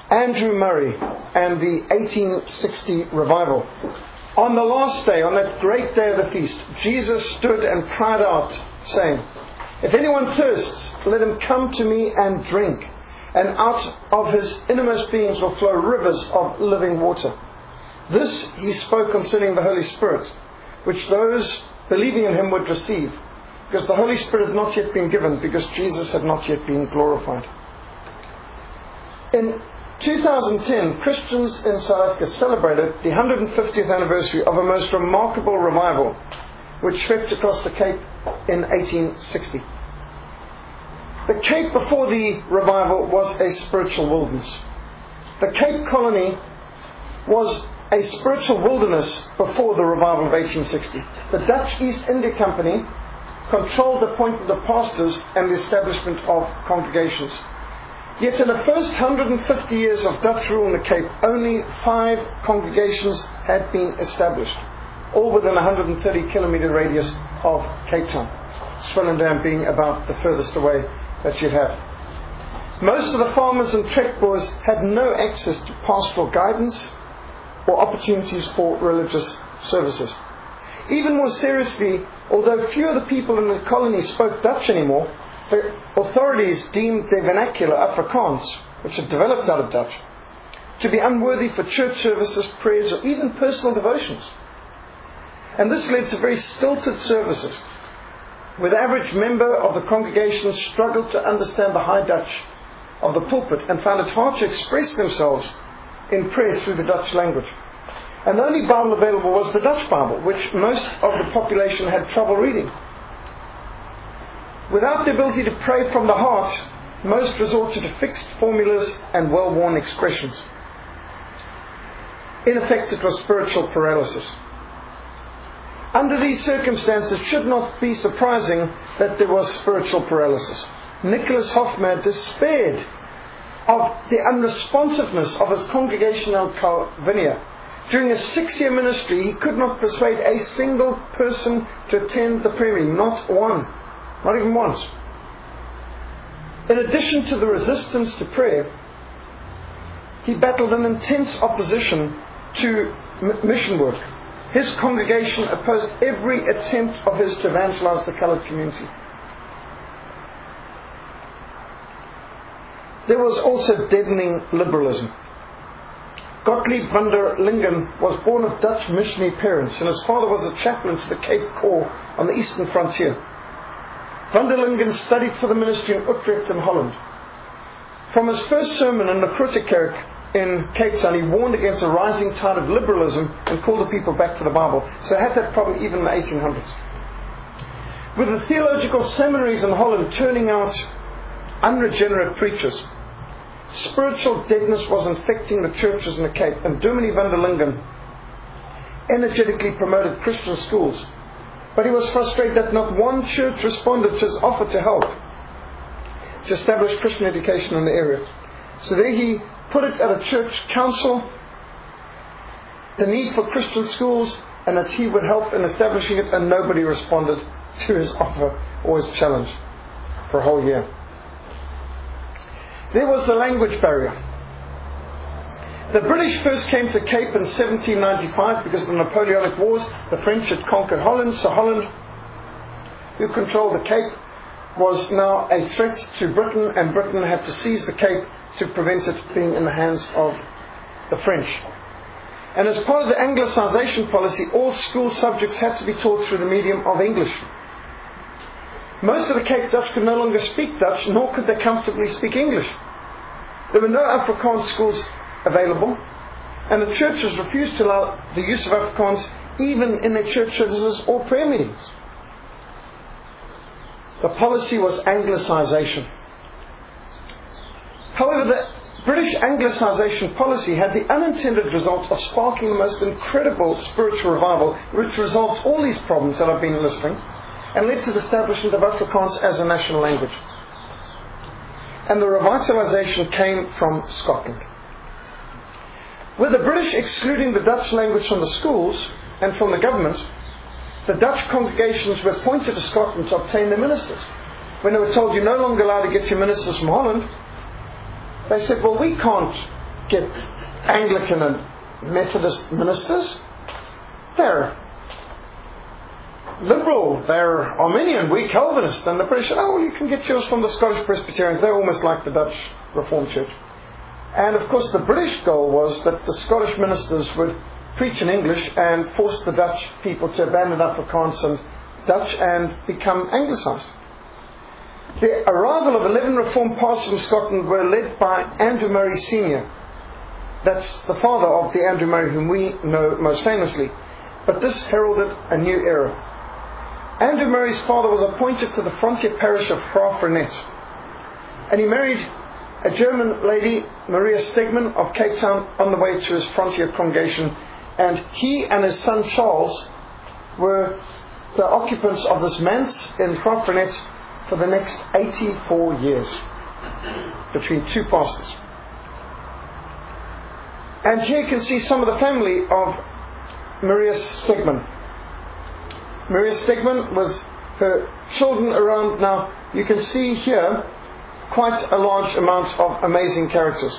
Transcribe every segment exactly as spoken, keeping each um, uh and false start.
Andrew Murray and the eighteen sixty revival. On the last day, on that great day of the feast, Jesus stood and cried out, saying, "If anyone thirsts, let him come to me and drink, and out of his innermost beings will flow rivers of living water." This he spoke concerning the Holy Spirit, which those believing in him would receive, because the Holy Spirit had not yet been given, because Jesus had not yet been glorified. In two thousand ten, Christians in South Africa celebrated the one hundred fiftieth anniversary of a most remarkable revival which swept across the Cape in eighteen sixty. The Cape before the revival was a spiritual wilderness. The Cape Colony was a spiritual wilderness before the revival of eighteen sixty. The Dutch East India Company controlled the appointment of pastors and the establishment of congregations. Yet in the first one hundred fifty years of Dutch rule in the Cape, only five congregations had been established, all within a one hundred thirty kilometre radius of Cape Town, Swellendam being about the furthest away that you'd have. Most of the farmers and trek boys had no access to pastoral guidance or opportunities for religious services. Even more seriously, although few of the people in the colony spoke Dutch anymore, the authorities deemed their vernacular, Afrikaans, which had developed out of Dutch, to be unworthy for church services, prayers, or even personal devotions. And this led to very stilted services, where the average member of the congregation struggled to understand the High Dutch of the pulpit and found it hard to express themselves in prayer through the Dutch language. And the only Bible available was the Dutch Bible, which most of the population had trouble reading. Without the ability to pray from the heart, most resorted to fixed formulas and well-worn expressions. In effect, it was spiritual paralysis. Under these circumstances, it should not be surprising that there was spiritual paralysis. Nicholas Hofmeyr despaired of the unresponsiveness of his congregation in Calvinia. During a six-year ministry, he could not persuade a single person to attend the prayer meeting, not one. Not even once. In addition to the resistance to prayer, he battled an intense opposition to m- mission work. His congregation opposed every attempt of his to evangelize the coloured community. There was also deadening liberalism. Gottlieb van der Lingen was born of Dutch missionary parents, and his father was a chaplain to the Cape Corps on the eastern frontier. Van der Lingen studied for the ministry in Utrecht in Holland. From his first sermon in the Grootekerk in Cape Town, he warned against a rising tide of liberalism and called the people back to the Bible. So it had that problem even in the eighteen hundreds. With the theological seminaries in Holland turning out unregenerate preachers, spiritual deadness was infecting the churches in the Cape, and Dominee van der Lingen energetically promoted Christian schools. But he was frustrated that not one church responded to his offer to help to establish Christian education in the area. So there he put it at a church council, the need for Christian schools, and that he would help in establishing it, and nobody responded to his offer or his challenge for a whole year. There was the language barrier. The British first came to Cape in seventeen ninety-five because of the Napoleonic Wars. The French had conquered Holland, so Holland, who controlled the Cape, was now a threat to Britain, and Britain had to seize the Cape to prevent it being in the hands of the French. And as part of the Anglicisation policy, all school subjects had to be taught through the medium of English. Most of the Cape Dutch could no longer speak Dutch, nor could they comfortably speak English. There were no Afrikaans schools available, and the churches refused to allow the use of Afrikaans even in their church services or prayer meetings. The policy was Anglicisation. However, the British Anglicisation policy had the unintended result of sparking the most incredible spiritual revival, which resolved all these problems that I've been listing, and led to the establishment of Afrikaans as a national language. And the revitalisation came from Scotland. With the British excluding the Dutch language from the schools and from the government, the Dutch congregations were appointed to Scotland to obtain their ministers. When they were told you're no longer allowed to get your ministers from Holland, they said, well, we can't get Anglican and Methodist ministers. They're liberal, they're Arminian, we're Calvinist, and the British said, oh, well, you can get yours from the Scottish Presbyterians. They're almost like the Dutch Reformed Church. And of course the British goal was that the Scottish ministers would preach in English and force the Dutch people to abandon Afrikaans and Dutch and become Anglicised. The arrival of eleven Reformed pastors from Scotland were led by Andrew Murray Senior That's the father of the Andrew Murray whom we know most famously. But this heralded a new era. Andrew Murray's father was appointed to the frontier parish of Graaff-Reinet, and he married a German lady, Maria Stegman of Cape Town, on the way to his frontier congregation, and he and his son Charles were the occupants of this manse in Graaff-Reinet for the next eighty-four years, between two pastors. And here you can see some of the family of Maria Stegman. Maria Stegman with her children around. Now you can see here quite a large amount of amazing characters.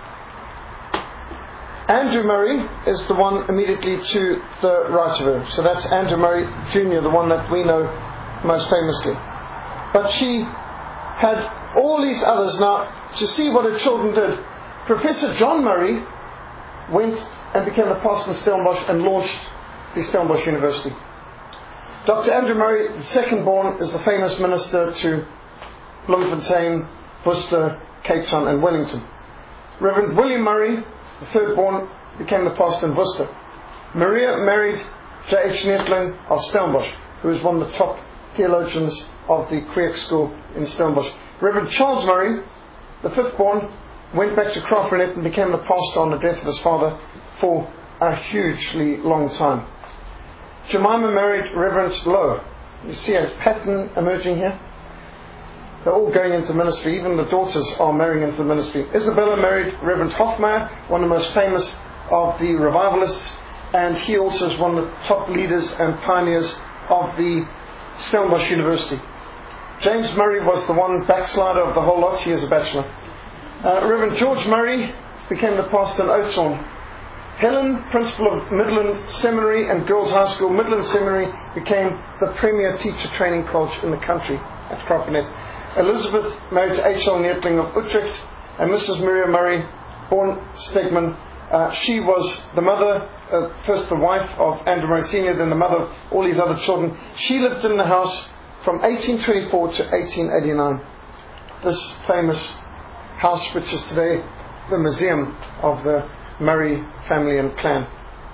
Andrew Murray is the one immediately to the right of her. So that's Andrew Murray Junior, the one that we know most famously. But she had all these others. Now, to see what her children did, Professor John Murray went and became a pastor in Stellenbosch and launched the Stellenbosch University. Doctor Andrew Murray, the second born, is the famous minister to Bloemfontein, Worcester, Cape Town and Wellington. Reverend William Murray, the third born, became the pastor in Worcester. Maria married J H Neethling of Stellenbosch, who is one of the top theologians of the Quebec School in Stellenbosch. Reverend Charles Murray, the fifth born, went back to Graaff-Reinet and became the pastor on the death of his father for a hugely long time. Jemima married Reverend Lowe. You see a pattern emerging here? They're all going into ministry. Even the daughters are marrying into the ministry. Isabella married Reverend Hofmeyer, one of the most famous of the revivalists, and he also is one of the top leaders and pioneers of the Stellenbosch University. James Murray was the one backslider of the whole lot. He is a bachelor. Uh, Reverend George Murray became the pastor in Oudtshoorn. Helen, principal of Midland Seminary and Girls High School, Midland Seminary, became the premier teacher training college in the country at Graaff-Reinet. Elizabeth married to H L Neethling of Utrecht, and Missus Miriam Murray, born Stegman, uh, she was the mother, uh, first the wife of Andrew Murray Senior, then the mother of all these other children. She lived in the house from eighteen twenty-four to eighteen eighty-nine. This famous house, which is today the museum of the Murray family and clan.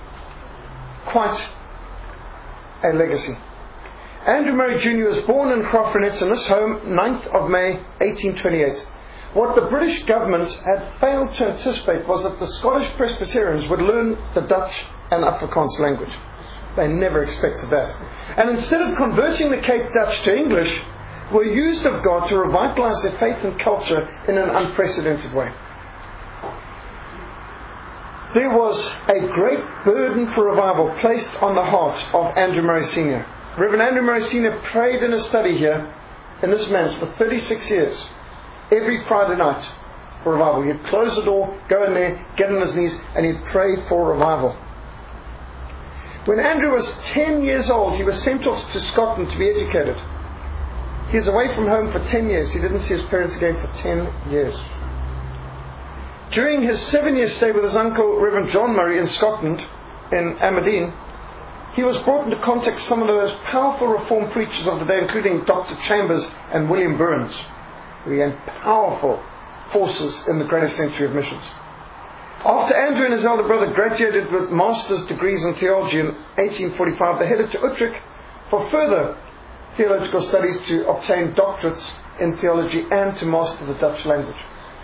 Quite a legacy. Andrew Murray Junior was born in Graaff-Reinet in this home, ninth of May eighteen twenty-eight. What the British government had failed to anticipate was that the Scottish Presbyterians would learn the Dutch and Afrikaans language. They never expected that. And instead of converting the Cape Dutch to English, were used of God to revitalize their faith and culture in an unprecedented way. There was a great burden for revival placed on the heart of Andrew Murray Senior Reverend Andrew Murray Senior prayed in a study here in this manse for thirty-six years, every Friday night for revival. He'd close the door, go in there, get on his knees, and he'd pray for revival. When Andrew was ten years old, he was sent off to Scotland to be educated. He was away from home for ten years. He didn't see his parents again for ten years. During his seven-year stay with his uncle, Reverend John Murray, in Scotland, in Aberdeen, he was brought into contact with some of the most powerful Reformed preachers of the day, including Doctor Chambers and William Burns, who became powerful forces in the greatest century of missions. After Andrew and his elder brother graduated with master's degrees in theology in eighteen forty-five, they headed to Utrecht for further theological studies to obtain doctorates in theology and to master the Dutch language.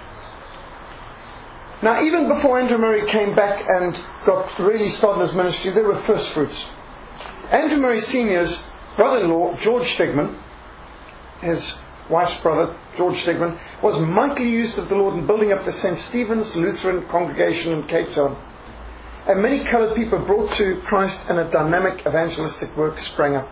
Now, even before Andrew Murray came back and got really started his ministry, there were first fruits. Andrew Murray Senior's brother-in-law, George Stegman, his wife's brother, George Stegman, was mightily used of the Lord in building up the Saint Stephen's Lutheran congregation in Cape Town. And many coloured people brought to Christ, and a dynamic evangelistic work sprang up.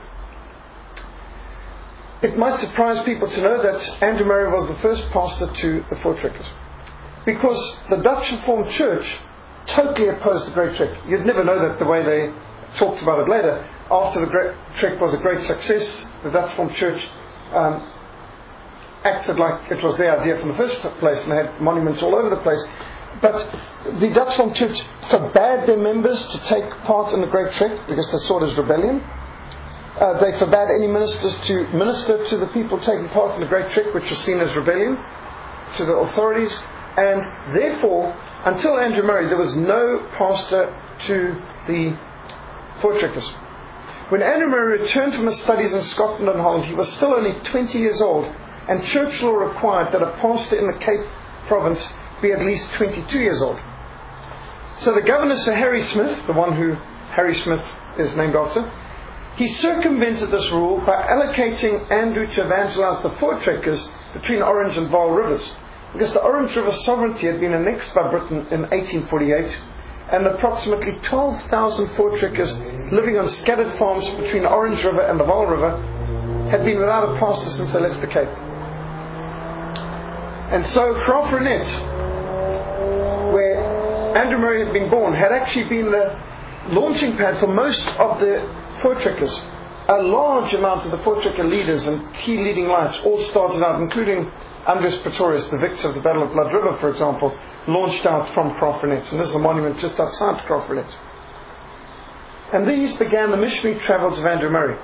It might surprise people to know that Andrew Murray was the first pastor to the Voortrekkers. because the Dutch Reformed Church totally opposed the Great Trek. You'd never know that the way they talked about it later. After the Great Trek was a great success, the Dutch Reformed Church um, acted like it was their idea from the first place, and they had monuments all over the place. But the Dutch Reformed Church forbade their members to take part in the Great Trek because they saw it as rebellion. Uh, they forbade any ministers to minister to the people taking part in the Great Trek, which was seen as rebellion to the authorities. And therefore, until Andrew Murray, there was no pastor to the Voortrekkers. When Andrew Murray returned from his studies in Scotland and Holland, he was still only twenty years old, and church law required that a pastor in the Cape Province be at least twenty-two years old. So the governor, Sir Harry Smith, the one who Harry Smith is named after, he circumvented this rule by allocating Andrew to evangelize the Voortrekkers between Orange and Vaal rivers, because the Orange River sovereignty had been annexed by Britain in eighteen forty-eight, and approximately twelve thousand Voortrekkers living on scattered farms between the Orange River and the Vaal River had been without a pastor since they left the Cape. And so Graaff-Reinet, where Andrew Murray had been born, had actually been the launching pad for most of the Voortrekkers. A large amount of the Voortrekker leaders and key leading lights all started out, including Andries Pretorius, the victor of the Battle of Blood River, for example, launched out from Graaff-Reinet. And this is a monument just outside Graaff-Reinet. And these began the missionary travels of Andrew Murray.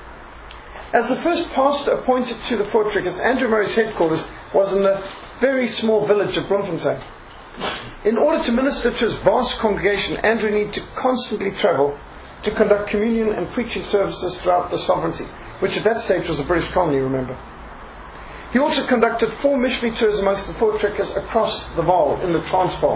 As the first pastor appointed to the Voortrekkers, Andrew Murray's headquarters was in the very small village of Bloemfontein. In order to minister to his vast congregation, Andrew needed to constantly travel to conduct communion and preaching services throughout the sovereignty, which at that stage was a British colony, remember. He also conducted four missionary tours amongst the Voortrekkers across the Vaal in the Transvaal,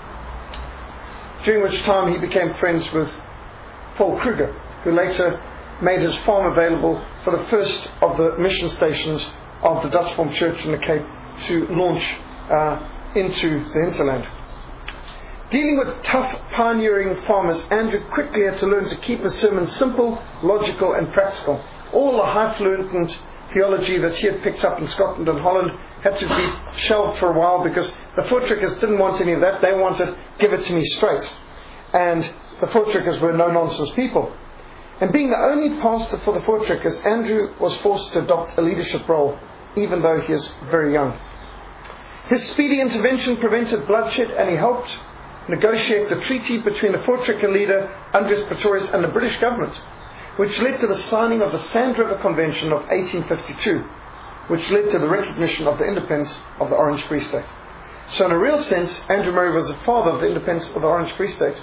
during which time he became friends with Paul Kruger, who later made his farm available for the first of the mission stations of the Dutch Reformed Church in the Cape to launch uh, into the hinterland. Dealing with tough, pioneering farmers, Andrew quickly had to learn to keep his sermons simple, logical and practical. All the highfalutin theology that he had picked up in Scotland and Holland had to be shelved for a while, because the Voortrekkers didn't want any of that. They wanted, give it to me straight. And the Voortrekkers were no-nonsense people. And being the only pastor for the Voortrekkers, Andrew was forced to adopt a leadership role, even though he is very young. His speedy intervention prevented bloodshed, and he helped negotiate the treaty between the Voortrekker leader, Andries Pretorius, and the British government, which led to the signing of the Sand River Convention of eighteen fifty-two, which led to the recognition of the independence of the Orange Free State. So in a real sense, Andrew Murray was the father of the independence of the Orange Free State.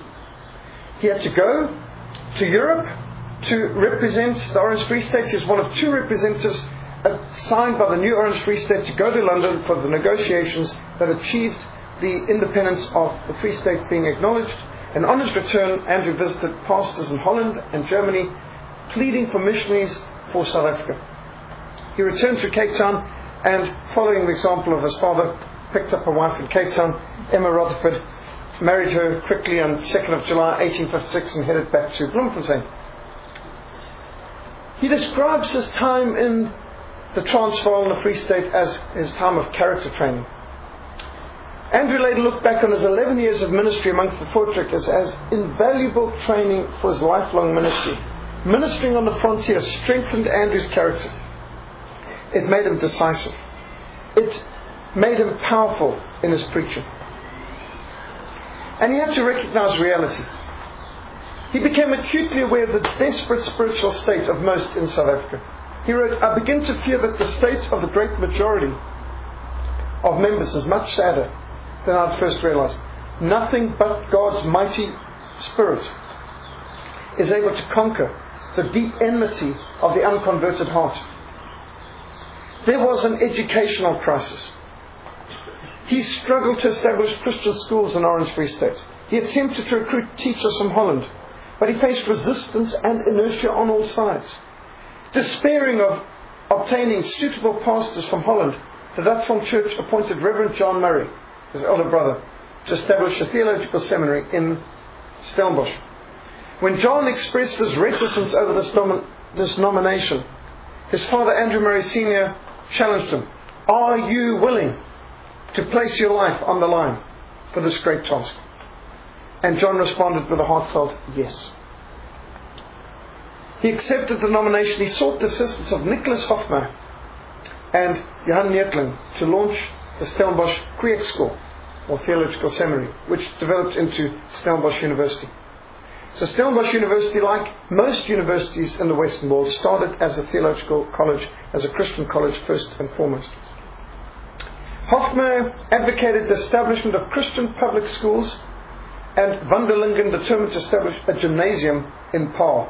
He had to go to Europe to represent the Orange Free State. He was one of two representatives assigned by the new Orange Free State to go to London for the negotiations that achieved the independence of the Free State being acknowledged. And on his return, Andrew visited pastors in Holland and Germany, pleading for missionaries for South Africa. He returned to Cape Town, and following the example of his father, picked up a wife in Cape Town, Emma Rutherford, married her quickly on second of July eighteen fifty-six, and headed back to Bloemfontein. He describes his time in the Transvaal and the Free State as his time of character training. Andrew later looked back on his eleven years of ministry amongst the Voortrekkers as invaluable training for his lifelong ministry. Ministering on the frontier strengthened Andrew's character. It made him decisive. It made him powerful in his preaching. And he had to recognize reality. He became acutely aware of the desperate spiritual state of most in South Africa. He wrote, "I begin to fear that the state of the great majority of members is much sadder than I had first realized. Nothing but God's mighty Spirit is able to conquer the deep enmity of the unconverted heart." There was an educational crisis. He struggled to establish Christian schools in Orange Free State. He attempted to recruit teachers from Holland, but he faced resistance and inertia on all sides. Despairing of obtaining suitable pastors from Holland, the Dutch Reformed Church appointed Reverend John Murray, his elder brother, to establish a theological seminary in Stellenbosch. When John expressed his reticence over this, nom- this nomination, his father Andrew Murray Senior challenged him, "Are you willing?" to place your life on the line for this great task? And John responded with a heartfelt yes. He accepted the nomination. He sought the assistance of Nicholas Hofmeyr and Johan Neethling to launch the Stellenbosch Creek School, or Theological Seminary, which developed into Stellenbosch University. So Stellenbosch University, like most universities in the Western world, started as a theological college, as a Christian college first and foremost. Hofmeyr advocated the establishment of Christian public schools, and van der Lingen determined to establish a gymnasium in Paarl.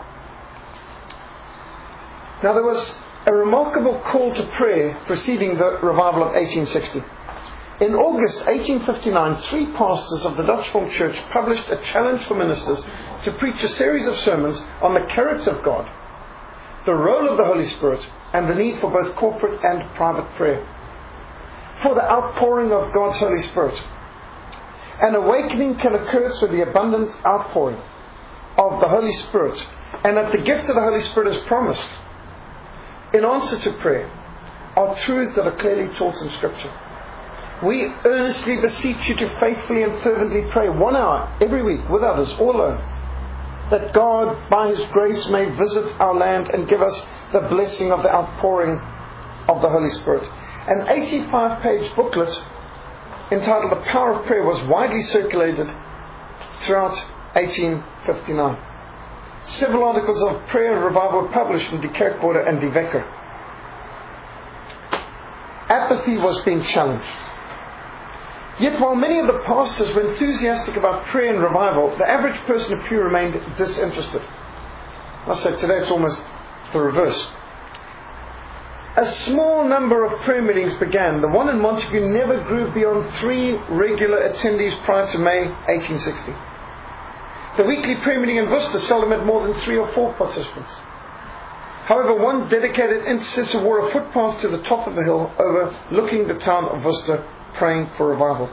Now there was a remarkable call to prayer preceding the revival of eighteen sixty. In August eighteen fifty-nine, three pastors of the Dutch Formed Church published a challenge for ministers to preach a series of sermons on the character of God, the role of the Holy Spirit, and the need for both corporate and private prayer. For the outpouring of God's Holy Spirit. An awakening can occur through the abundant outpouring of the Holy Spirit, and that the gift of the Holy Spirit is promised in answer to prayer are truths that are clearly taught in Scripture. We earnestly beseech you to faithfully and fervently pray one hour every week with others, all alone, that God by His grace may visit our land and give us the blessing of the outpouring of the Holy Spirit. An eighty-five page booklet entitled The Power of Prayer was widely circulated throughout eighteen fifty-nine. Several articles of prayer and revival were published in Die Kerkwoorde and Die Wekker. Apathy was being challenged. Yet while many of the pastors were enthusiastic about prayer and revival, the average person in pew remained disinterested. I say today it's almost the reverse. A small number of prayer meetings began. The one in Montague never grew beyond three regular attendees prior to May eighteen sixty. The weekly prayer meeting in Worcester seldom had more than three or four participants. However, one dedicated intercessor wore a footpath to the top of the hill overlooking the town of Worcester, praying for revival.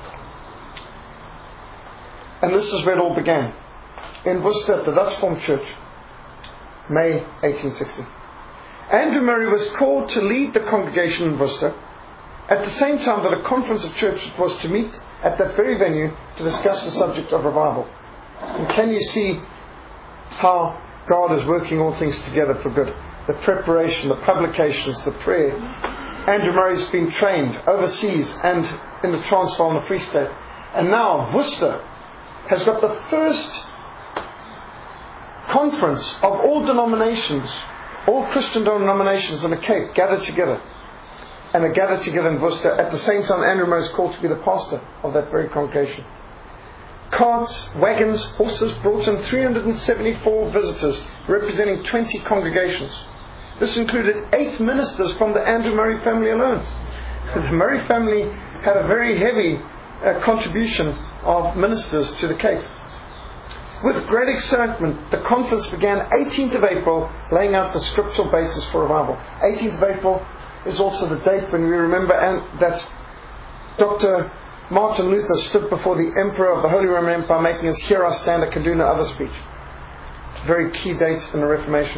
And this is where it all began. In Worcester at the Dutch Formed Church, May eighteen sixty. Andrew Murray was called to lead the congregation in Worcester at the same time that a conference of churches was to meet at that very venue to discuss the subject of revival. And can you see how God is working all things together for good? The preparation, the publications, the prayer. Andrew Murray's been trained overseas and in the Transvaal and the Free State. And now Worcester has got the first conference of all denominations, all Christian denominations in the Cape gathered together. And they gathered together in Worcester. At the same time, Andrew Murray is called to be the pastor of that very congregation. Carts, wagons, horses brought in three hundred seventy-four visitors representing twenty congregations. This included eight ministers from the Andrew Murray family alone. The Murray family had a very heavy uh, contribution of ministers to the Cape. With great excitement, the conference began eighteenth of April, laying out the scriptural basis for revival. eighteenth of April is also the date when we remember and that Doctor Martin Luther stood before the Emperor of the Holy Roman Empire, making his "Here I stand, I can do no other" speech. Very key date in the Reformation.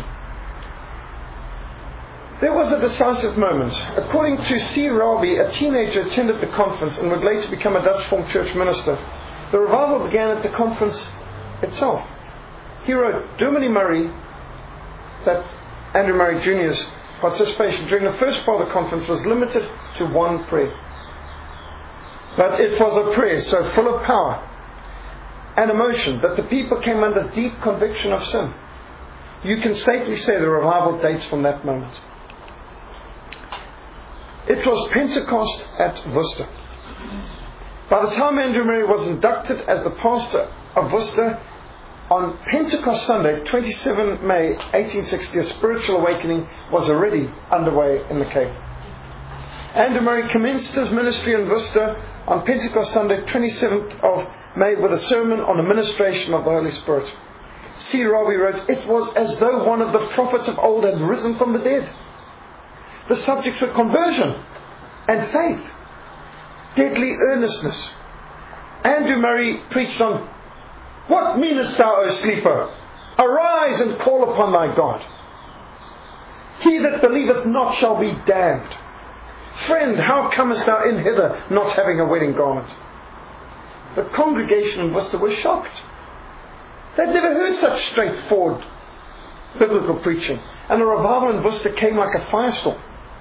There was a decisive moment. According to C. Raby, a teenager attended the conference and would later become a Dutch Formed Church minister. The revival began at the conference itself. He wrote, Dominee Murray, that Andrew Murray Junior's participation during the first part of the conference was limited to one prayer. But it was a prayer so full of power and emotion that the people came under deep conviction of sin. You can safely say the revival dates from that moment. It was Pentecost at Worcester. By the time Andrew Murray was inducted as the pastor of Worcester, on Pentecost Sunday, the twenty-seventh of May eighteen sixty, a spiritual awakening was already underway in the Cape. Andrew Murray commenced his ministry in Worcester on Pentecost Sunday, twenty-seventh of May, with a sermon on the ministration of the Holy Spirit. C. Raby wrote, "It was as though one of the prophets of old had risen from the dead. The subjects were conversion and faith, deadly earnestness. Andrew Murray preached on, 'What meanest thou, O sleeper? Arise and call upon thy God. He that believeth not shall be damned. Friend, how comest thou in hither, not having a wedding garment? The congregation in Worcester was shocked. They'd never heard such straightforward biblical preaching. And the revival in Worcester came like a firestorm.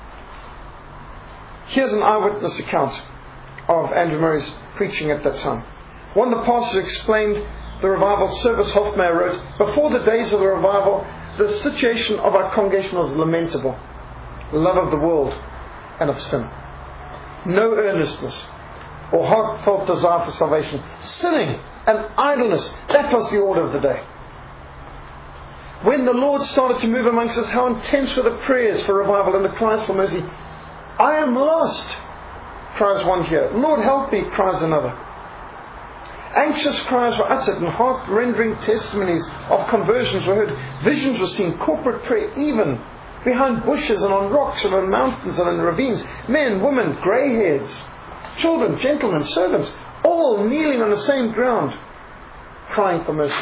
Here's an eyewitness account of Andrew Murray's preaching at that time. One of the pastors explained the revival service. Hofmeyr wrote, before the days of the revival, the situation of our congregation was lamentable. Love of the world and of sin. No earnestness or heartfelt desire for salvation. Sinning and idleness. That was the order of the day. When the Lord started to move amongst us, how intense were the prayers for revival and the cries for mercy. I am lost, cries one here. Lord help me, cries another. Anxious cries were uttered and heart-rending testimonies of conversions were heard. Visions were seen, corporate prayer, even behind bushes and on rocks and on mountains and in ravines. Men, women, grey-heads, children, gentlemen, servants, all kneeling on the same ground, crying for mercy.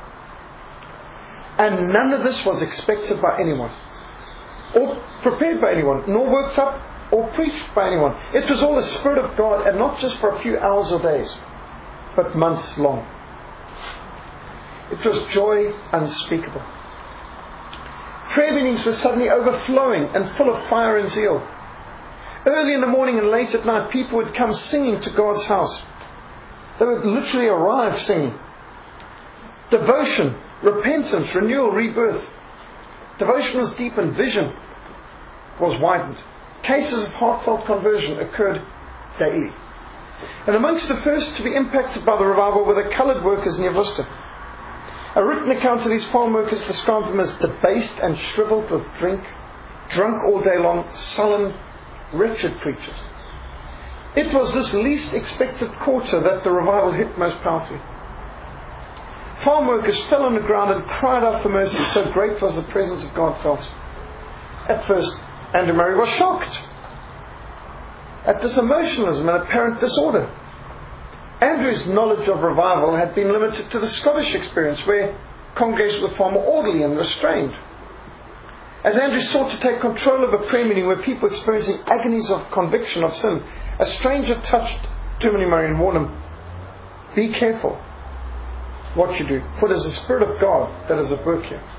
And none of this was expected by anyone, or prepared by anyone, nor worked up or preached by anyone. It was all the Spirit of God, and not just for a few hours or days, but months long. It was joy unspeakable. Prayer meetings were suddenly overflowing and full of fire and zeal. Early in the morning and late at night, people would come singing to God's house. They would literally arrive singing. Devotion, repentance, renewal, rebirth. Devotion was deepened, vision was widened. Cases of heartfelt conversion occurred daily. And amongst the first to be impacted by the revival were the coloured workers near Worcester. A written account of these farm workers described them as debased and shriveled with drink, drunk all day long, sullen, wretched creatures. It was this least expected quarter that the revival hit most powerfully. Farm workers fell on the ground and cried out for mercy, so great was the presence of God felt. At first, Andrew Murray was shocked at this emotionalism and apparent disorder. Andrew's knowledge of revival had been limited to the Scottish experience, where congregations were far more orderly and restrained. As Andrew sought to take control of a prayer meeting where people experiencing agonies of conviction of sin, a stranger touched Toomey Murray and warned him, be careful what you do, for it is the Spirit of God that is at work here.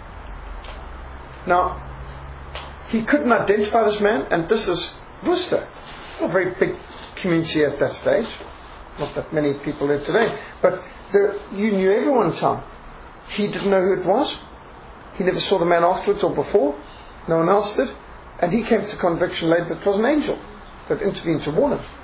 Now, he couldn't identify this man, and this is Worcester, a very big community at that stage. Not that many people there today, but there, you knew everyone in town. He didn't know who it was. He never saw the man afterwards or before. No one else did. And he came to conviction later that it was an angel that intervened to warn him.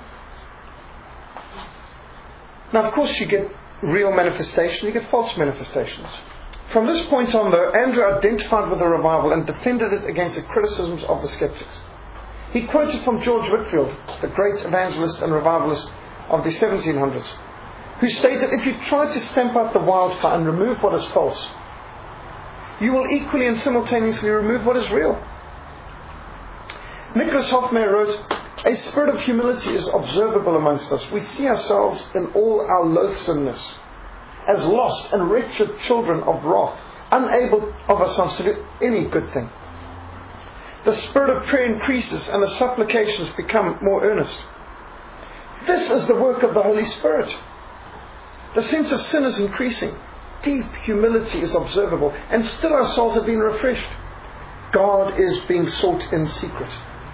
Now, of course, you get real manifestation, you get false manifestations. From this point on, though, Andrew identified with the revival and defended it against the criticisms of the skeptics. He quoted from George Whitefield, the great evangelist and revivalist of the seventeen hundreds, who stated that if you try to stamp out the wildfire and remove what is false, you will equally and simultaneously remove what is real. Nicholas Hofmeyr wrote, a spirit of humility is observable amongst us. We see ourselves in all our loathsomeness as lost and wretched children of wrath, unable of ourselves to do any good thing. The spirit of prayer increases and the supplications become more earnest. This is the work of the Holy Spirit. The sense of sin is increasing. Deep humility is observable, and still our souls have been refreshed. God is being sought in secret.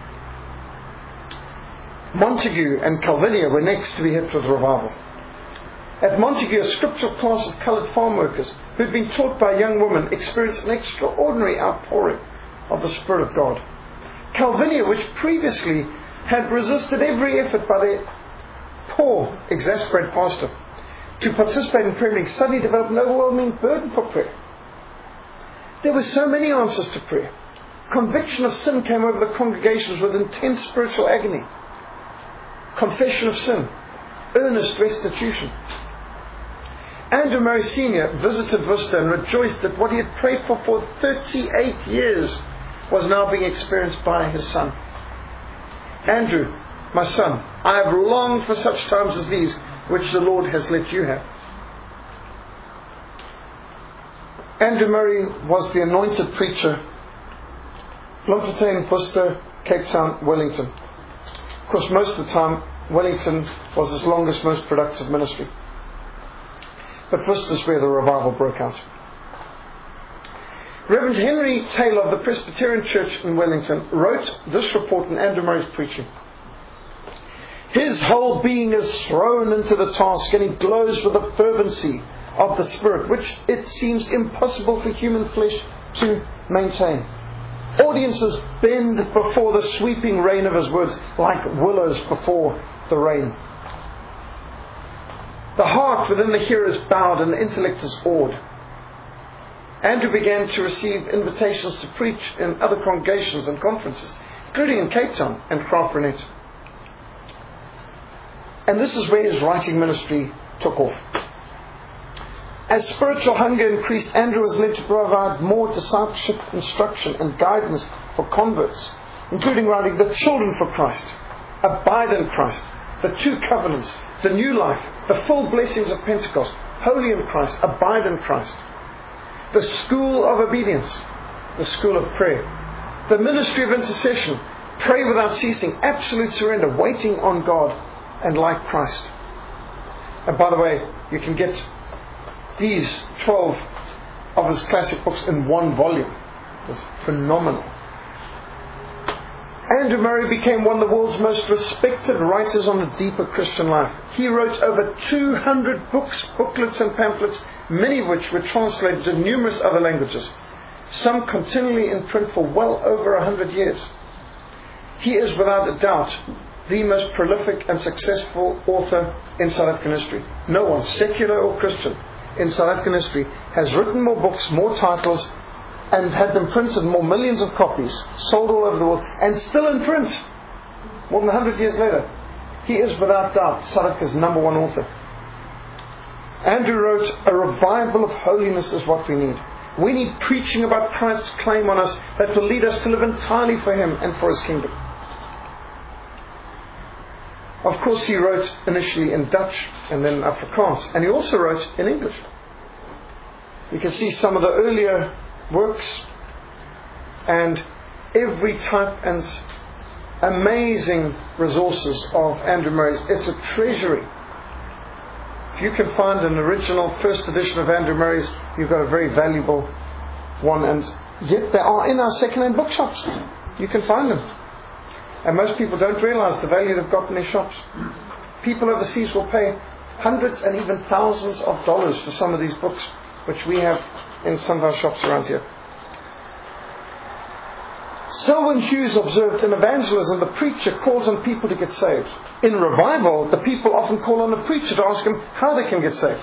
Montague and Calvinia were next to be hit with revival. At Montague, a scriptural class of coloured farm workers who had been taught by a young woman experienced an extraordinary outpouring of the Spirit of God. Calvinia, which previously had resisted every effort by their poor, exasperated pastor to participate in prayer meetings, suddenly developed an overwhelming burden for prayer. There were so many answers to prayer. Conviction of sin came over the congregations with intense spiritual agony. Confession of sin. Earnest restitution. Andrew Murray Senior visited Worcester and rejoiced that what he had prayed for for thirty-eight years was now being experienced by his son. Andrew, my son, I have longed for such times as these, which the Lord has let you have. Andrew Murray was the anointed preacher. Bloemfontein, Worcester, Cape Town, Wellington. Of course, most of the time, Wellington was his longest, most productive ministry. But Worcester is where the revival broke out. Reverend Henry Taylor of the Presbyterian Church in Wellington wrote this report in Andrew Murray's preaching. His whole being is thrown into the task, and he glows with the fervency of the Spirit, which it seems impossible for human flesh to maintain. Audiences bend before the sweeping rain of his words like willows before the rain. The heart within the hearer is bowed and the intellect is awed. Andrew began to receive invitations to preach in other congregations and conferences, including in Cape Town and Graaff-Reinet. And this is where his writing ministry took off. As spiritual hunger increased, Andrew was led to provide more discipleship, instruction and guidance for converts, including writing The Children for Christ, Abide in Christ, The Two Covenants, The New Life, The Full Blessings of Pentecost, Holy in Christ, Abide in Christ, The School of Obedience, The School of Prayer, The Ministry of Intercession, Pray Without Ceasing, Absolute Surrender, Waiting on God, and Like Christ. And by the way, you can get these twelve of his classic books in one volume. It's phenomenal. Andrew Murray became one of the world's most respected writers on the deeper Christian life. He wrote over two hundred books, booklets and pamphlets, many of which were translated to numerous other languages, some continually in print for well over a hundred years. He is without a doubt the most prolific and successful author in South African history. No one, secular or Christian, in South African history has written more books, more titles, and had them printed more millions of copies, sold all over the world, and still in print, more than a hundred years later. He is without doubt South Africa's number one author. Andrew wrote, a revival of holiness is what we need. We need preaching about Christ's claim on us that will lead us to live entirely for Him and for His kingdom. Of course, he wrote initially in Dutch and then Afrikaans, and he also wrote in English. You can see some of the earlier works and every type and amazing resources of Andrew Murray's. It's a treasury. If you can find an original first edition of Andrew Murray's, you've got a very valuable one, and yet they are in our second-hand bookshops. You can find them. And most people don't realize the value they've got in their shops. People overseas will pay hundreds and even thousands of dollars for some of these books, which we have in some of our shops around here. Selwyn Hughes observed, in evangelism, the preacher calls on people to get saved. In revival, the people often call on the preacher to ask him how they can get saved.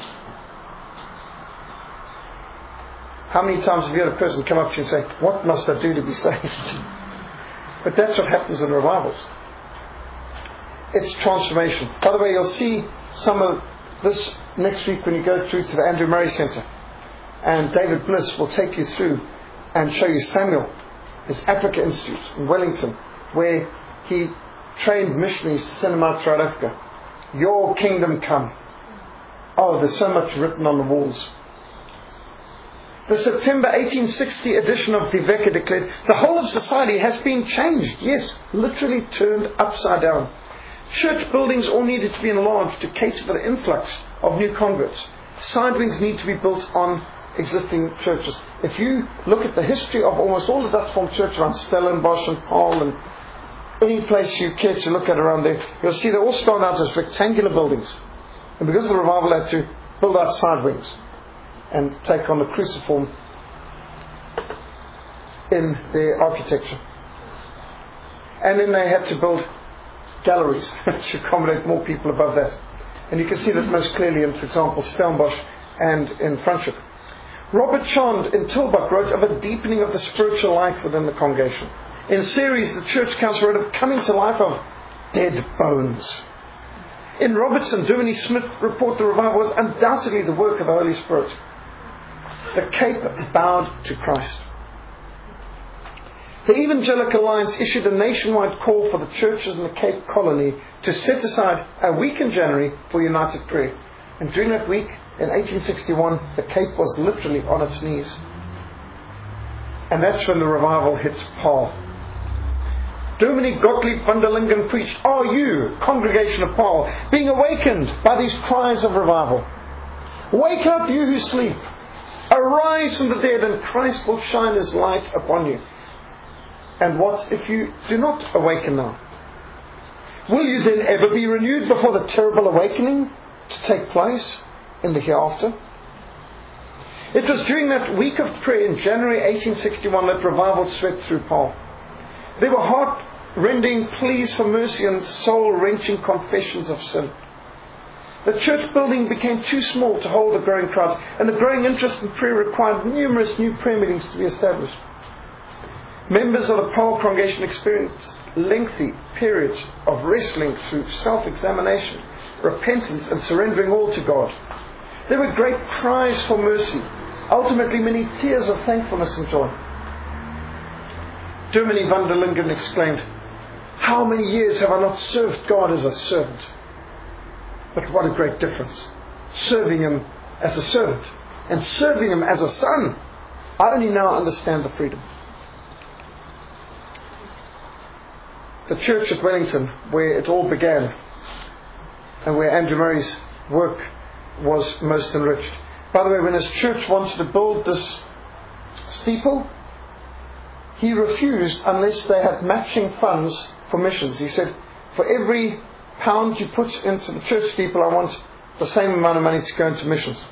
How many times have you had a person come up to you and say, what must I do to be saved? But that's what happens in revivals. It's transformation. By the way, you'll see some of this next week when you go through to the Andrew Murray Centre. And David Bliss will take you through and show you Samuel, his Africa Institute in Wellington, where he trained missionaries to send them out throughout Africa. Your kingdom come. Oh, there's so much written on the walls. The September eighteen sixty edition of Die Wekke declared, the whole of society has been changed. Yes, literally turned upside down. Church buildings all needed to be enlarged to cater for the influx of new converts. Side wings need to be built on existing churches. If you look at the history of almost all the Dutch Reformed churches around Stellenbosch and Paarl and any place you care to look at around there, you'll see they all start out as rectangular buildings. And because of the revival, had to build out side wings and take on the cruciform in their architecture. And then they had to build galleries to accommodate more people above that. And you can see that most clearly in, for example, Stellenbosch and in Franschhoek. Robert Chand in Tilbach wrote of a deepening of the spiritual life within the congregation. In series, the Church Council wrote of coming to life of dead bones. In Robertson, Dominey Smith report the revival was undoubtedly the work of the Holy Spirit. The Cape bowed to Christ. The Evangelical Alliance issued a nationwide call for the churches in the Cape Colony to set aside a week in January for united prayer. And during that week, in eighteen sixty-one, the Cape was literally on its knees. And that's when the revival hit Paarl. Dominie Gottlieb van der Lingen preached, "Are you, congregation of Paul, being awakened by these cries of revival? Wake up, you who sleep. Arise from the dead, and Christ will shine His light upon you." And what if you do not awaken now? Will you then ever be renewed before the terrible awakening to take place in the hereafter? It was during that week of prayer in January eighteen sixty-one that revival swept through Paul. There were heart-rending pleas for mercy and soul-wrenching confessions of sin. The church building became too small to hold the growing crowds, and the growing interest in prayer required numerous new prayer meetings to be established. Members of the Paul congregation experienced lengthy periods of wrestling through self-examination, repentance, and surrendering all to God. There were great cries for mercy, ultimately many tears of thankfulness and joy. Dominie van der Lingen exclaimed, "How many years have I not served God as a servant? But what a great difference, serving Him as a servant and serving Him as a son. I only now understand the freedom." The church at Wellington, where it all began, and where Andrew Murray's work was most enriched. By the way, when his church wanted to build this steeple, he refused unless they had matching funds for missions. He said, "For every pound you put into the church steeple, I want the same amount of money to go into missions."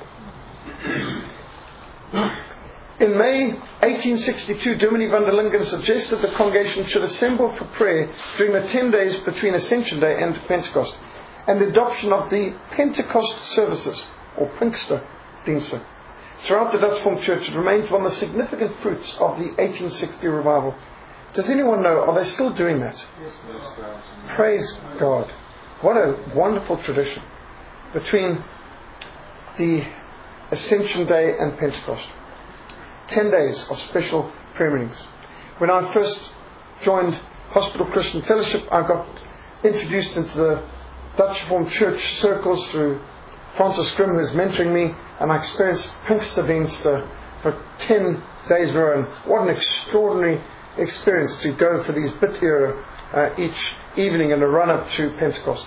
In May eighteen sixty-two, Dominie van der Lingen suggested the congregation should assemble for prayer during the ten days between Ascension Day and Pentecost, and the adoption of the Pentecost services, or Pinksterdienste, throughout the Dutch Formed Church. It remains one of the significant fruits of the eighteen sixty revival. Does anyone know, are they still doing that? Yes, praise God. What a wonderful tradition between the Ascension Day and Pentecost. Ten days of special prayer meetings. When I first joined Hospital Christian Fellowship, I got introduced into the Dutch Formed Church circles through Francis Grimm, who's mentoring me, and I experienced Pinksterdienste for ten days in a row. And what an extraordinary experience to go for these bit era uh, each evening in the run-up to Pentecost.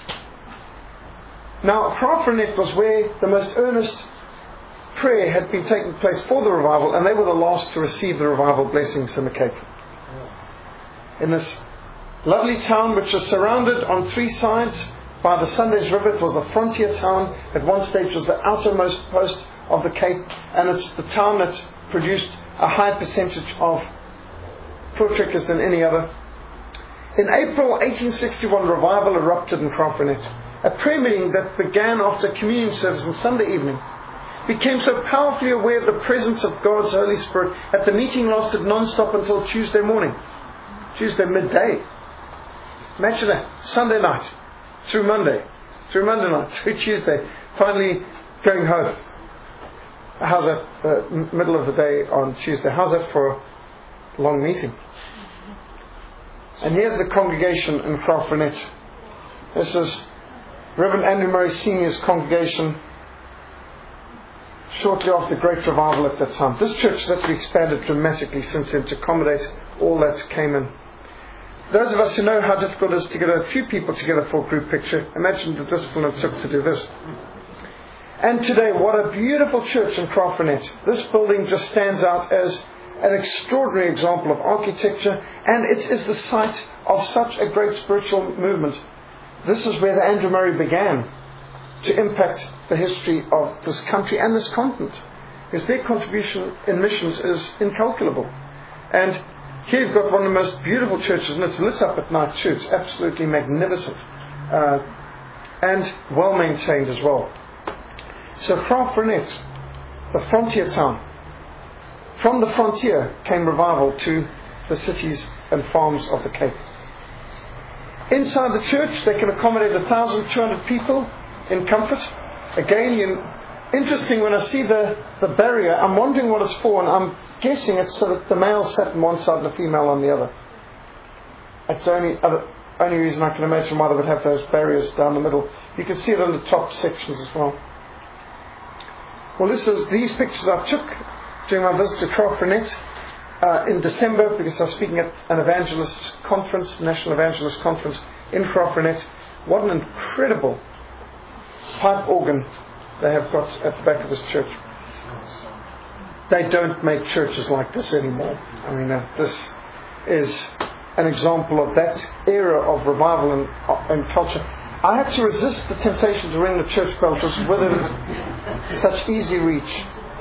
Now, Graaff-Reinet was where the most earnest prayer had been taking place for the revival, and they were the last to receive the revival blessings in the Cape. In this lovely town, which was surrounded on three sides by the Sundays River, it was a frontier town. At one stage it was the outermost post of the Cape, and it's the town that produced a high percentage of voortrekkers than any other. In April eighteen sixty-one, revival erupted in Graaff-Reinet. A prayer meeting that began after communion service on Sunday evening became so powerfully aware of the presence of God's Holy Spirit that the meeting lasted non-stop until Tuesday morning, Tuesday midday. Imagine that, Sunday night, through Monday, through Monday night, through Tuesday, finally going home. How's that, uh, middle of the day on Tuesday, how's that for a long meeting? And here's the congregation in Graaff-Reinet. This is Reverend Andrew Murray Senior's congregation shortly after the Great Revival at that time. This church has actually expanded dramatically since then to accommodate all that came in. Those of us who know how difficult it is to get a few people together for a group picture, imagine the discipline it took to do this. And today, what a beautiful church in Graaff-Reinet. This building just stands out as an extraordinary example of architecture, and it is the site of such a great spiritual movement. This is where the Andrew Murray began to impact the history of this country and this continent. Because their contribution in missions is incalculable. And here you've got one of the most beautiful churches, and it's lit up at night too. It's absolutely magnificent. Uh, and well maintained as well. So Graaff-Reinet, the frontier town. From the frontier came revival to the cities and farms of the Cape. Inside the church, they can accommodate one thousand two hundred people in comfort. Again, you, interesting, when I see the, the barrier, I'm wondering what it's for, and I'm guessing it's so that the male sat on one side and the female on the other. It's the only, other, only reason I can imagine why they would have those barriers down the middle. You can see it on the top sections as well. Well, this is these pictures I took during my visit to Graaff-Reinet. uh, in December, because I was speaking at an evangelist conference, National Evangelist Conference in Graaff-Reinet. What an incredible pipe organ they have got at the back of this church. They don't make churches like this anymore. I mean, uh, this is an example of that era of revival and, uh, and culture. I had to resist the temptation to ring the church bell, which was within such easy reach.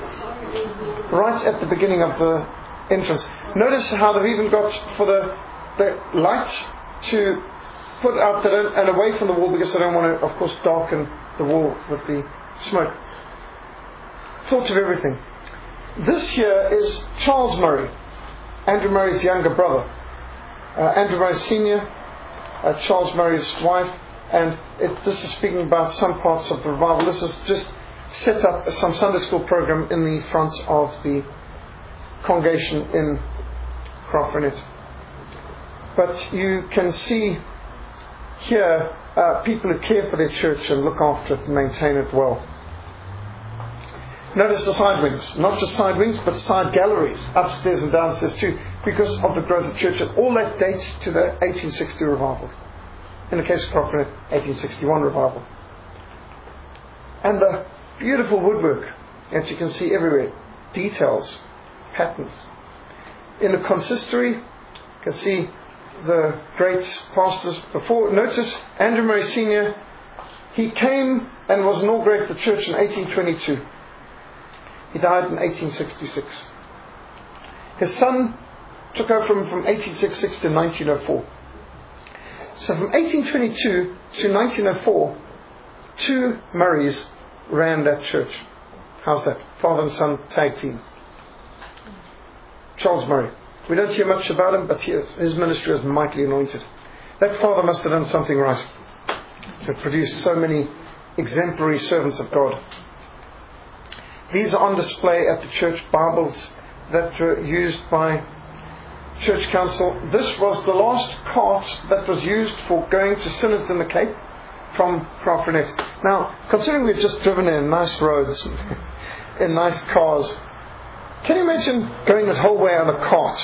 Right at the beginning of the entrance. Notice how they've even got for the, the light to put out the, and away from the wall, because they don't want to, of course, darken the wall with the smoke. Thought of everything. This here is Charles Murray, Andrew Murray's younger brother. Uh, Andrew Murray Senior, uh, Charles Murray's wife, and it, this is speaking about some parts of the revival. This is just set up some Sunday school program in the front of the congregation in Graaff-Reinet. But you can see here uh, people who care for their church and look after it and maintain it well. Notice the side wings, not just side wings, but side galleries, upstairs and downstairs too, because of the growth of the church. And all that dates to the eighteen sixty revival. In the case of Graaff-Reinet, eighteen sixty-one revival. And the beautiful woodwork that you can see everywhere, details, patterns. In the consistory, you can see the great pastors before. Notice Andrew Murray Senior, he came and was inaugurated the church in eighteen twenty-two. He died in eighteen sixty-six. His son took over from, from eighteen sixty-six to nineteen oh four. So from eighteen twenty-two to nineteen oh four, two Murrays ran that church. How's that? Father and son tag team. Charles Murray. We don't hear much about him, but he, his ministry is mightily anointed. That father must have done something right to produce so many exemplary servants of God. These are on display at the church, Bibles that were used by church council. This was the last cart that was used for going to synods in the Cape from Graaff-Reinet. Now, considering we've just driven in nice roads, in nice cars, can you imagine going this whole way on a cart?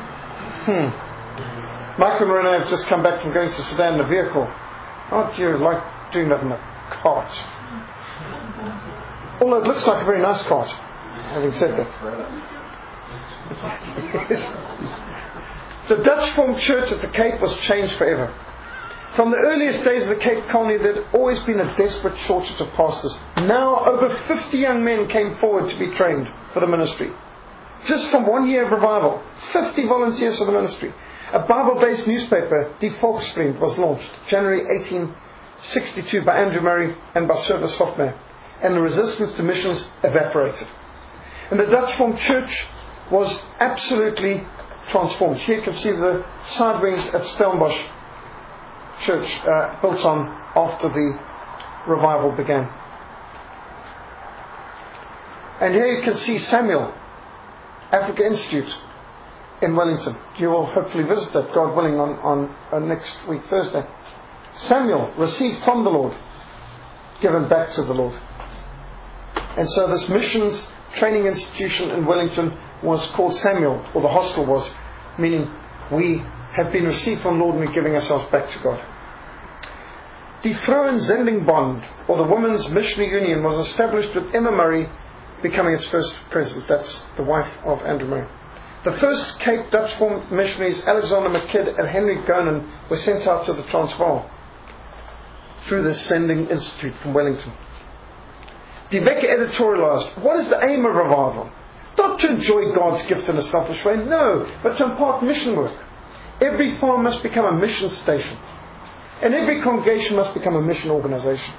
Hmm. Michael and Renee have just come back from going to Sudan in a vehicle. Aren't you like doing that in a cart? Although it looks like a very nice cart, having said that. The Dutch formed church at the Cape was changed forever. From the earliest days of the Cape Colony, there had always been a desperate shortage of pastors. Now over fifty young men came forward to be trained for the ministry. Just from one year of revival, fifty volunteers for the ministry. A Bible-based newspaper, Die Volksvriend, was launched January eighteen sixty-two by Andrew Murray and by Servius Hofmeyr, and the resistance to missions evaporated. And the Dutch formed church was absolutely transformed. Here you can see the side wings at Stellenbosch Church, uh, built on after the revival began. And here you can see Samuel, Africa Institute in Wellington. You will hopefully visit that, God willing, on, on, on next week, Thursday. Samuel, received from the Lord, given back to the Lord. And so this missions training institution in Wellington was called Samuel, or the hostel was, meaning we have been received from the Lord and we're giving ourselves back to God. The Vrouwenzendingbond, or the Women's Missionary Union, was established with Emma Murray becoming its first president. That's the wife of Andrew Murray. The first Cape Dutch formed missionaries, Alexander McKidd and Henry Gonen, were sent out to the Transvaal through the Sending Institute from Wellington. Die Wekker editorialized, what is the aim of revival? Not to enjoy God's gift in a selfish way, no, but to impart mission work. Every farm must become a mission station, and every congregation must become a mission organization.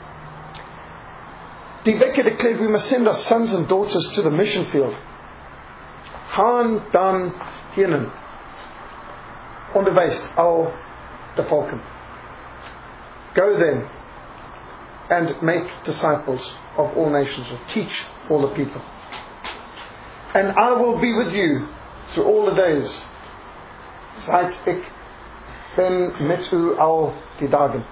Die Wekker declared we must send our sons and daughters to the mission field. Gaan dan hierheen. Onderwijs al de volken. Go then and make disciples of all nations, or teach all the people. And I will be with you through all the days. Seit ik ben met u al die dagen.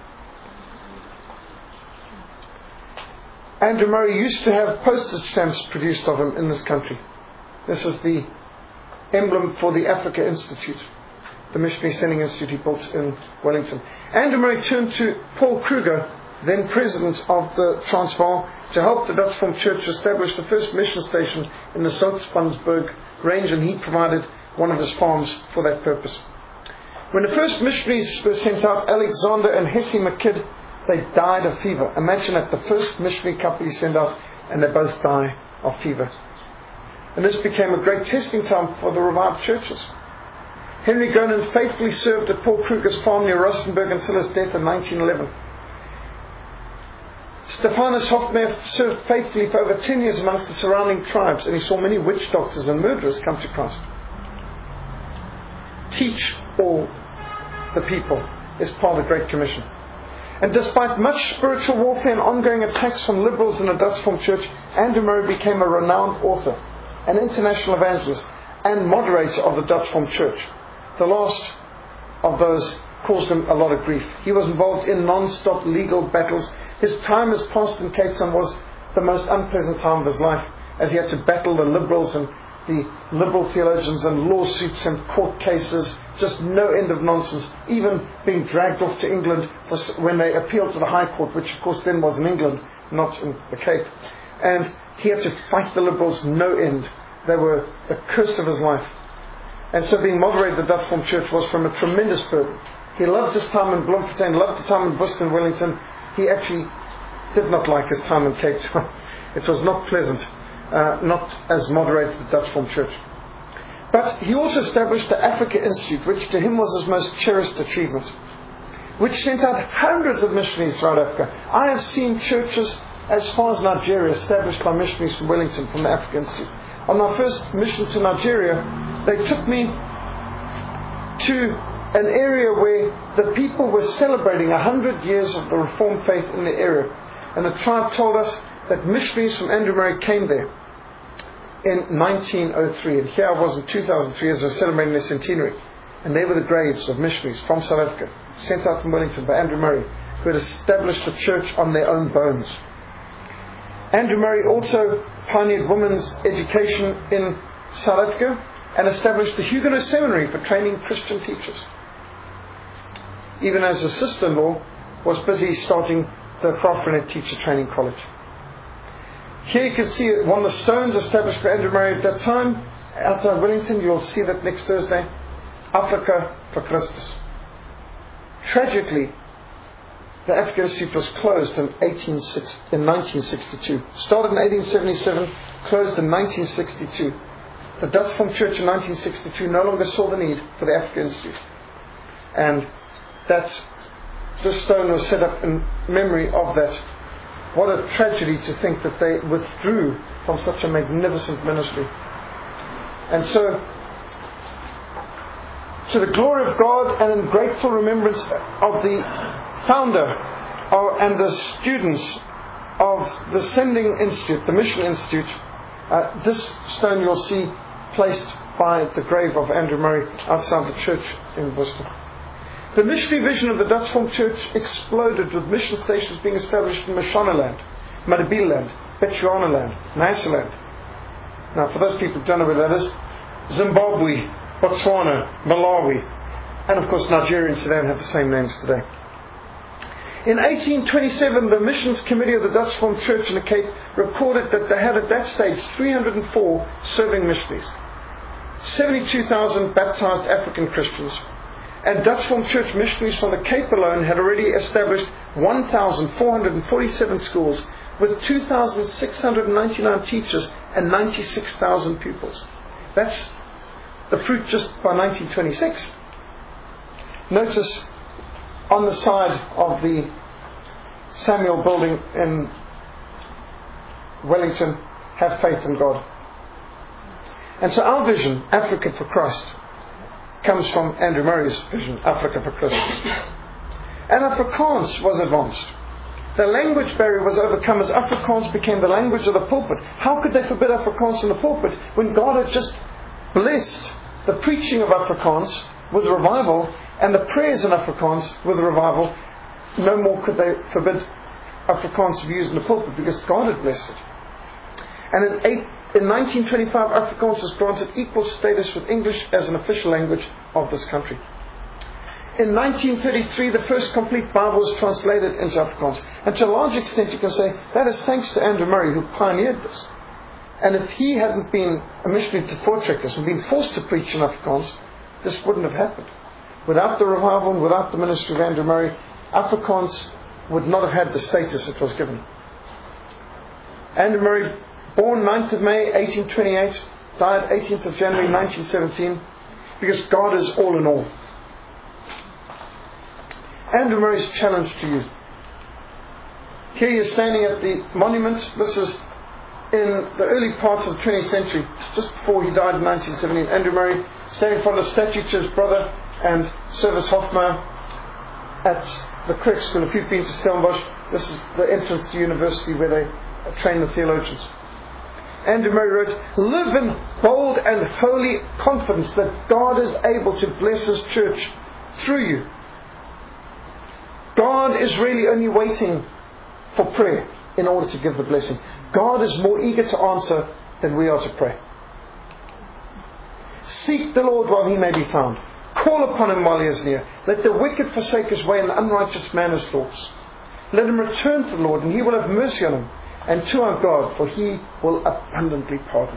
Andrew Murray used to have postage stamps produced of him in this country. This is the emblem for the Africa Institute, the missionary sending institute he built in Wellington. Andrew Murray turned to Paul Kruger, then president of the Transvaal, to help the Dutch Formed Church establish the first mission station in the Zoutpansberg range, and he provided one of his farms for that purpose. When the first missionaries were sent out, Alexander and Hesse McKidd, they died of fever. Imagine that, the first missionary couple he sent out, and they both die of fever. And this became a great testing time for the revived churches. Henry Gonan faithfully served at Paul Kruger's farm near Rustenburg until his death in nineteen eleven. Stephanus Hofmeyer served faithfully for over ten years amongst the surrounding tribes, and he saw many witch doctors and murderers come to Christ. Teach all the people is part of the Great Commission. And despite much spiritual warfare and ongoing attacks from liberals in the Dutch Formed Church, Andrew Murray became a renowned author, an international evangelist, and moderator of the Dutch Formed Church. The last of those caused him a lot of grief. He was involved in non-stop legal battles. His time as pastor in Cape Town was the most unpleasant time of his life, as he had to battle the liberals and the liberal theologians and lawsuits and court cases, just no end of nonsense, even being dragged off to England for, when they appealed to the High Court, which of course then was in England, not in the Cape. And he had to fight the liberals no end. They were the curse of his life. And so being moderator of the Dutch Formed Church was from a tremendous burden. He loved his time in Bloemfontein, loved the time in Boston, Wellington. He actually did not like his time in Cape Town. It was not pleasant, uh, not as moderator of the Dutch Formed Church. But he also established the Africa Institute, which to him was his most cherished achievement, which sent out hundreds of missionaries throughout Africa. I have seen churches as far as Nigeria established by missionaries from Wellington, from the Africa Institute. On my first mission to Nigeria, they took me to an area where the people were celebrating a hundred years of the Reformed faith in the area. And the tribe told us that missionaries from Andrew Murray came there in nineteen oh three. And here I was in two thousand three as they were celebrating their centenary. And they were the graves of missionaries from South Africa, sent out from Wellington by Andrew Murray, who had established the church on their own bones. Andrew Murray also pioneered women's education in South Africa and established the Huguenot Seminary for training Christian teachers. Even as his sister-in-law was busy starting the Profinet Teacher Training College. Here you can see one of the stones established by Andrew Murray at that time, outside Wellington. You'll see that next Thursday. Africa for Christus. Tragically, the Africa Institute was closed in, in nineteen sixty-two. Started in eighteen seventy-seven, closed in nineteen sixty-two. The Dutch Formed Church in nineteen sixty-two no longer saw the need for the Africa Institute. And that this stone was set up in memory of that. What a tragedy to think that they withdrew from such a magnificent ministry. And so, to the glory of God and in grateful remembrance of the founder of, and the students of the Sending Institute, the Mission Institute, uh, this stone you'll see placed by the grave of Andrew Murray outside the church in Worcester. The missionary vision of the Dutch Formed Church exploded with mission stations being established in Mashonaland, Madabiland, Bechuanaland, Nyasaland. Now, for those people who don't know where that is, Zimbabwe, Botswana, Malawi, and of course Nigeria and Sudan have the same names today. In eighteen twenty-seven, the Missions Committee of the Dutch Formed Church in the Cape recorded that they had at that stage three hundred four serving missionaries, seventy-two thousand baptized African Christians, and Dutch Formed Church missionaries from the Cape alone had already established one thousand four hundred forty-seven schools with two thousand six hundred ninety-nine teachers and ninety-six thousand pupils. That's the fruit just by nineteen twenty-six. Notice on the side of the Samuel building in Wellington, have faith in God. And so our vision, Africa for Christ, comes from Andrew Murray's vision, Africa for Christ. And Afrikaans was advanced. The language barrier was overcome as Afrikaans became the language of the pulpit. How could they forbid Afrikaans in the pulpit when God had just blessed the preaching of Afrikaans with revival and the prayers in Afrikaans with revival? No more could they forbid Afrikaans to be used in the pulpit because God had blessed it. And in In nineteen twenty-five, Afrikaans was granted equal status with English as an official language of this country. In nineteen thirty-three, the first complete Bible was translated into Afrikaans. And to a large extent, you can say that is thanks to Andrew Murray, who pioneered this. And if he hadn't been a missionary to Voortrekkers and been forced to preach in Afrikaans, this wouldn't have happened. Without the revival and without the ministry of Andrew Murray, Afrikaans would not have had the status it was given. Andrew Murray, born ninth of May eighteen twenty-eight, died eighteenth of January nineteen seventeen, because God is all in all. Andrew Murray's challenge to you. Here you're standing at the monument. This is in the early parts of the twentieth century, just before he died in nineteen seventeen. Andrew Murray standing in front of the statue to his brother and Service Hofmeyer at the Creek School. If you've been to Stellenbosch, this is the entrance to university where they train the theologians. Andrew Murray wrote, "Live in bold and holy confidence that God is able to bless His church through you. God is really only waiting for prayer in order to give the blessing. God is more eager to answer than we are to pray. Seek the Lord while He may be found. Call upon Him while He is near. Let the wicked forsake his way and the unrighteous man his thoughts. Let him return to the Lord, and He will have mercy on him, and to our God, for He will abundantly pardon."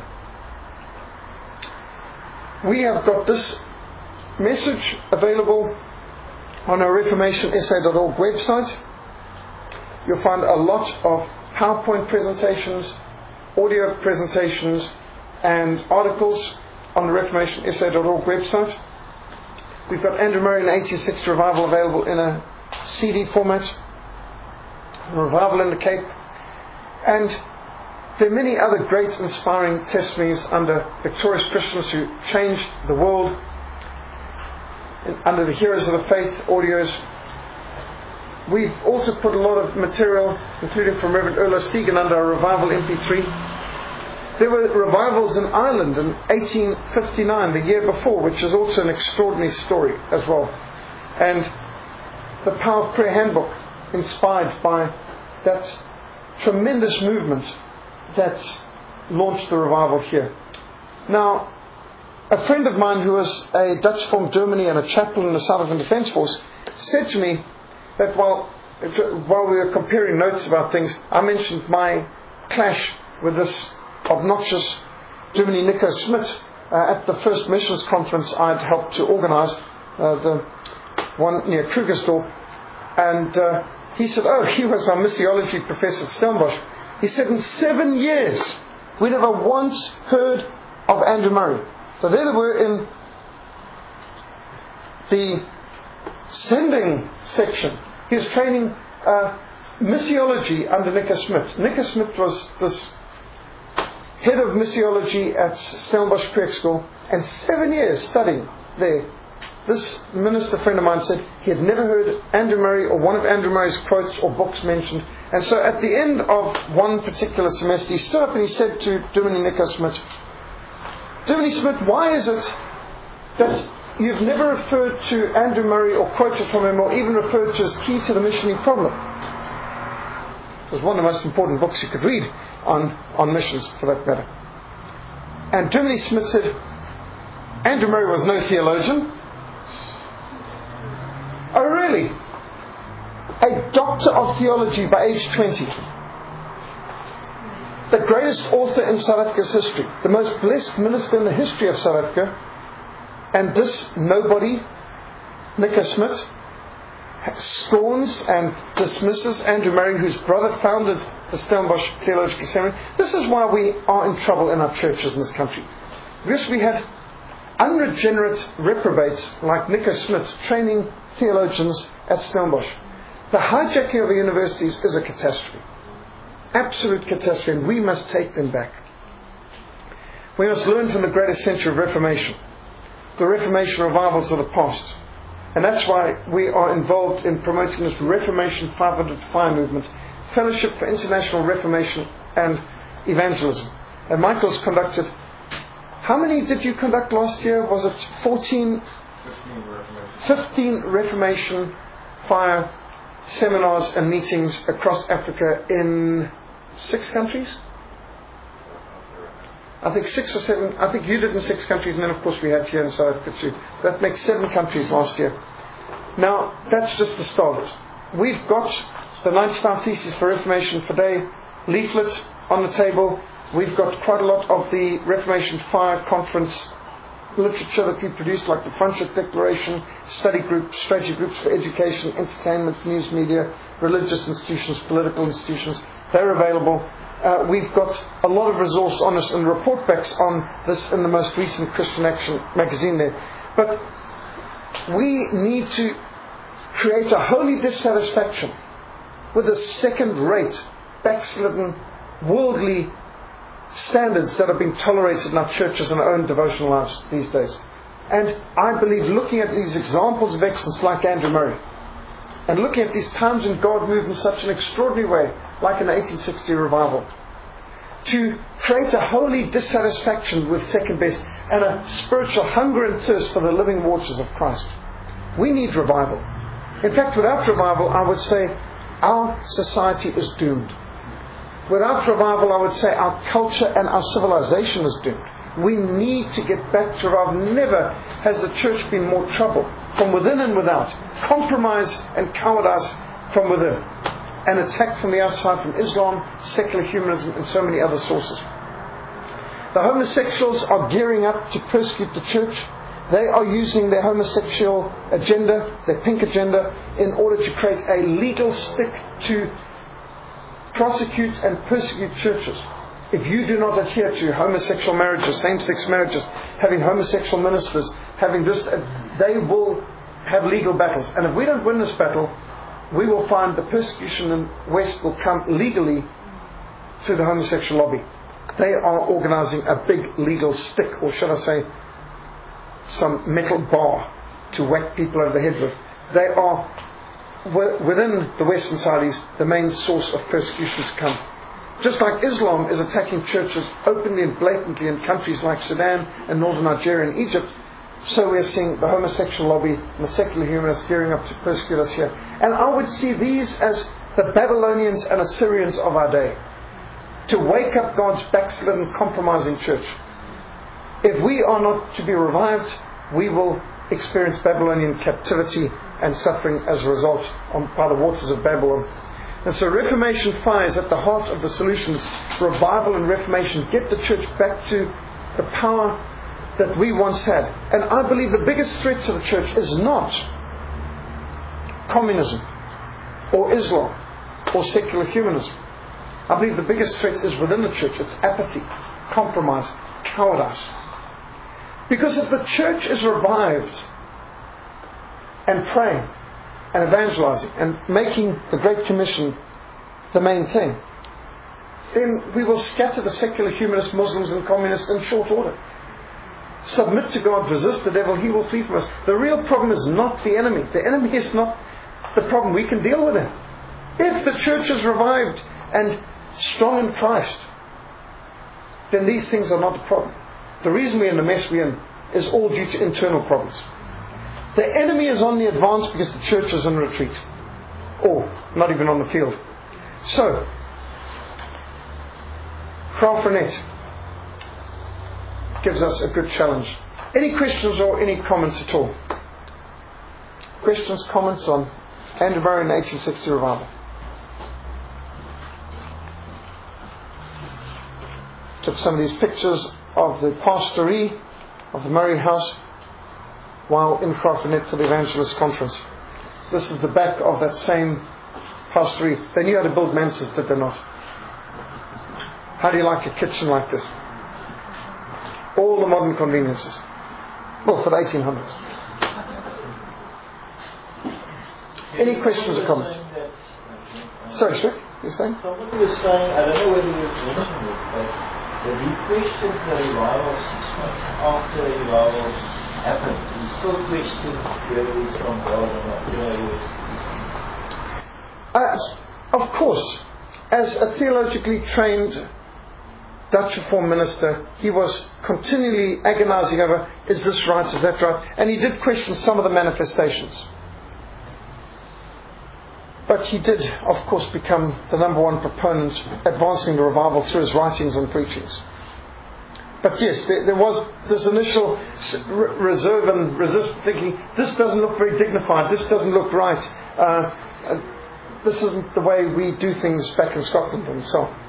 We have got this message available on our Reformation S A dot org website. You'll find a lot of PowerPoint presentations, audio presentations, and articles on the Reformation S A dot org website. We've got Andrew Murray and eighteen sixty Revival available in a C D format. Revival in the Cape. And there are many other great inspiring testimonies under victorious Christians who changed the world. And under the Heroes of the Faith audios. We've also put a lot of material, including from Reverend Erlo Stegen, under our Revival M P three. There were revivals in Ireland in eighteen fifty-nine, the year before, which is also an extraordinary story as well. And the Power of Prayer Handbook, inspired by that tremendous movement that launched the revival here. Now, a friend of mine who was a Dutch from Germany and a chaplain in the South African Defence Force said to me that while, while we were comparing notes about things, I mentioned my clash with this obnoxious Germany Nico Smith uh, at the first missions conference I'd helped to organise, uh, the one near Krugersdorp. And uh, he said, oh, he was our missiology professor at Stellenbosch. He said, in seven years, we never once heard of Andrew Murray. So there they were in the sending section. He was training uh, missiology under Nico Smith. Nico Smith was this head of missiology at Stellenbosch Creek School, and seven years studying there. This minister friend of mine said he had never heard Andrew Murray or one of Andrew Murray's quotes or books mentioned. And so at the end of one particular semester, he stood up and he said to Dominic Nico Smith, Dominic Smith, why is it that you've never referred to Andrew Murray or quoted from him or even referred to as Key to the Missionary Problem? It was one of the most important books you could read on, on missions, for that matter. And Dominic Smith said, Andrew Murray was no theologian. Oh, really? A doctor of theology by age twenty. The greatest author in South Africa's history. The most blessed minister in the history of South Africa. And this nobody, Nico Smith, scorns and dismisses Andrew Murray, whose brother founded the Stellenbosch Theological Seminary. This is why we are in trouble in our churches in this country. Because we had unregenerate reprobates like Nico Smith training theologians at Stellenbosch. The hijacking of the universities is a catastrophe. Absolute catastrophe, and we must take them back. We must learn from the greatest century of Reformation, the Reformation revivals of the past. And that's why we are involved in promoting this Reformation five hundred fire movement, Fellowship for International Reformation and Evangelism. And Michael's conducted, how many did you conduct last year? Was it fourteen? fifteen Reformation. fifteen Reformation fire seminars and meetings across Africa in six countries? I think six or seven, I think you did in six countries, and then of course we had here in South Africa too. That makes seven countries last year. Now, that's just the start. We've got the ninety-five Theses for Reformation Today leaflet on the table. We've got quite a lot of the Reformation Fire Conference literature that we produced, like the Frontier Declaration, study groups, strategy groups for education, entertainment, news media, religious institutions, political institutions. They're available. Uh, we've got a lot of resource on us and report backs on this in the most recent Christian Action magazine there. But we need to create a holy dissatisfaction with the second-rate, backslidden, worldly standards that are being tolerated in our churches and our own devotional lives these days. And I believe looking at these examples of excellence like Andrew Murray, and looking at these times when God moved in such an extraordinary way, like in the eighteen sixty revival, to create a holy dissatisfaction with second best and a spiritual hunger and thirst for the living waters of Christ. We need revival. In fact, without revival, I would say our society is doomed. Without revival, I would say our culture and our civilization is doomed. We need to get back to revival. Never has the church been more trouble, from within and without. Compromise and cowardice from within. And attack from the outside, from Islam, secular humanism, and so many other sources. The homosexuals are gearing up to persecute the church. They are using their homosexual agenda, their pink agenda, in order to create a legal stick to prosecute and persecute churches. If you do not adhere to homosexual marriages, same-sex marriages, having homosexual ministers, having this, they will have legal battles. And if we don't win this battle, we will find the persecution in the West will come legally through the homosexual lobby. They are organizing a big legal stick, or should I say, some metal bar to whack people over the head with. They are, within the Western Saudis, the main source of persecution to come. Just like Islam is attacking churches openly and blatantly in countries like Sudan and northern Nigeria and Egypt, so we are seeing the homosexual lobby and the secular humanists gearing up to persecute us here. And I would see these as the Babylonians and Assyrians of our day, to wake up God's backslidden, compromising church. If we are not to be revived, we will experience Babylonian captivity and suffering as a result on, by the waters of Babylon. And so Reformation fire is at the heart of the solutions. Revival and Reformation get the church back to the power that we once had. And I believe the biggest threat to the church is not communism or Islam or secular humanism. I believe the biggest threat is within the church. It's apathy, compromise, cowardice. Because if the church is revived and praying and evangelizing and making the Great Commission the main thing, then we will scatter the secular humanist Muslims and communists in short order. Submit to God, resist the devil, he will flee from us. The real problem is not the enemy. The enemy is not the problem. We can deal with it. If the church is revived and strong in Christ, then these things are not the problem. The reason we're in the mess we're in is all due to internal problems. The enemy is on the advance because the church is in retreat, or not even on the field. So, Ralph Renette gives us a good challenge. Any questions or any comments at all? Questions, comments on Andrew Murray and the eighteen sixty revival? Took some of these pictures of the pastory of the Murray House while in Graaff-Reinet for the Evangelist Conference. This is the back of that same pastory. They knew how to build manses, did they not? How do you like a kitchen like this? All the modern conveniences. Well, for the eighteen hundreds. Any questions or comments? Sorry, sir, you're saying? Somebody was saying, I don't know whether you mentioned it, but that he questioned the revival six months after the revival happened. He still questioned whether it's from God or not. You know, he was... Uh, of course, as a theologically trained Dutch Reformed minister, he was continually agonizing over, is this right, is that right? And he did question some of the manifestations. But he did, of course, become the number one proponent advancing the revival through his writings and preachings. but yes, there, there was this initial re- reserve and resistance, thinking, this doesn't look very dignified, this doesn't look right, uh, uh, this isn't the way we do things back in Scotland and so on.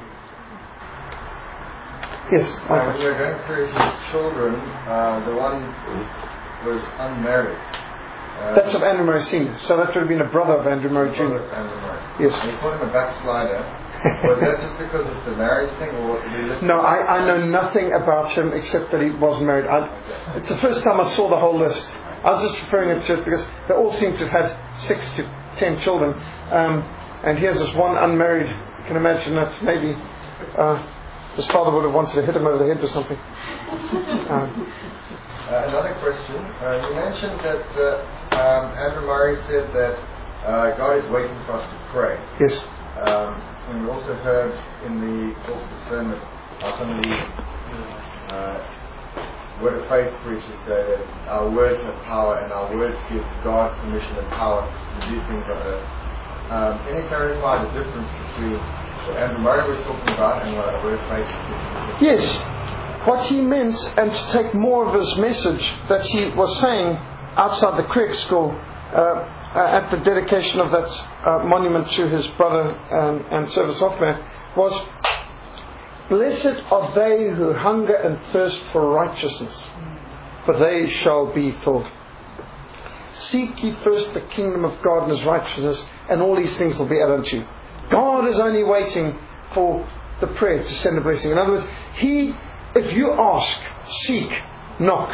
Yes? Uh, when we were going through his children, uh, the one was unmarried. Uh, That's of Andrew Murray Senior So that would have been a brother of Andrew Murray Junior Andrew Murray. Yes. And he called him a backslider. Was that just because of the marriage thing, or what did he listen No, to? I, I know nothing about him except that he wasn't married. I, Okay. it's the first time I saw the whole list. I was just referring it to it because they all seem to have had six to ten children. Um, and here's this one unmarried. You can imagine that maybe uh, his father would have wanted to hit him over the head or something. Um, Uh, another question. Uh, you mentioned that uh, um, Andrew Murray said that uh, God is waiting for us to pray. yes. Um, and we also heard in the talk of discernment how some of these uh, Word of Faith preachers say that our words have power and our words give God permission and power to do things on earth. Um, can you clarify the difference between what Andrew Murray was talking about and what our Word of Faith is? Yes. What he meant, and to take more of his message that he was saying outside the Creek School uh, at the dedication of that uh, monument to his brother um, and service Hoffman, was, blessed are they who hunger and thirst for righteousness, for they shall be filled. Seek ye first the kingdom of God and his righteousness, and all these things will be added unto you. God is only waiting for the prayer to send a blessing. In other words, He, if you ask, seek, knock,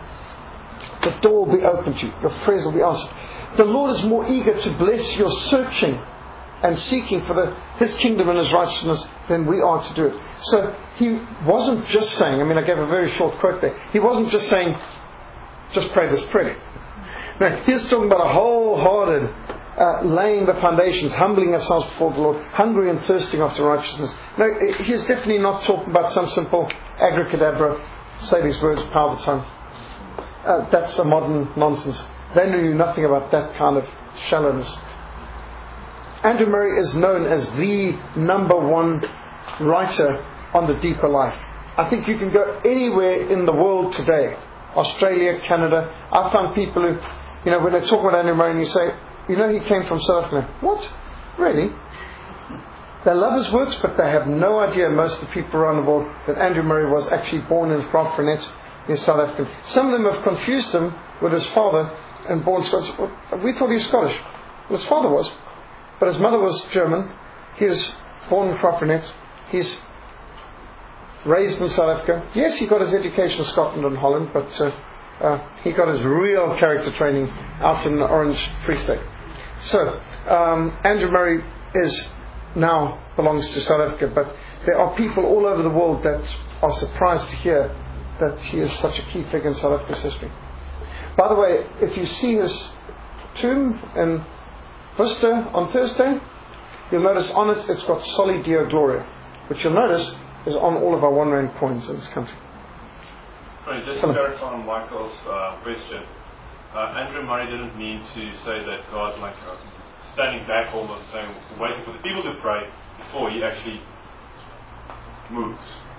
the door will be opened to you. Your prayers will be answered. The Lord is more eager to bless your searching and seeking for the, His kingdom and His righteousness than we are to do it. So He wasn't just saying, I mean I gave a very short quote there, He wasn't just saying, just pray this prayer. No, He's talking about a wholehearted uh, laying the foundations, humbling ourselves before the Lord, hungry and thirsting after righteousness. No, He's definitely not talking about some simple abracadabra, say these words, power of the tongue. Uh, that's a modern nonsense. They knew nothing about that kind of shallowness. Andrew Murray is known as the number one writer on the deeper life. I think you can go anywhere in the world today, Australia, Canada. I found people who, you know, when they talk about Andrew Murray and you say, you know, he came from South Africa. What? Really? They love his works, but they have no idea, most of the people around the world, that Andrew Murray was actually born in Graaff-Reinet in South Africa. Some of them have confused him with his father and born Scottish. We thought he was Scottish. Well, his father was. But his mother was German. He was born in Graaff-Reinet. He's raised in South Africa. Yes, he got his education in Scotland and Holland, but uh, uh, he got his real character training out in the Orange Free State. So, um, Andrew Murray is now belongs to South Africa, but there are people all over the world that are surprised to hear that he is such a key figure in South Africa's history. By the way, if you see his tomb in Worcester on Thursday, you'll notice on it, it's got Soli Deo Gloria, which you'll notice is on all of our one rand coins in this country. Right, just to clarify on Michael's uh, question, uh, Andrew Murray didn't mean to say that God's like uh, standing back almost, saying, waiting for the people to pray before He actually moves.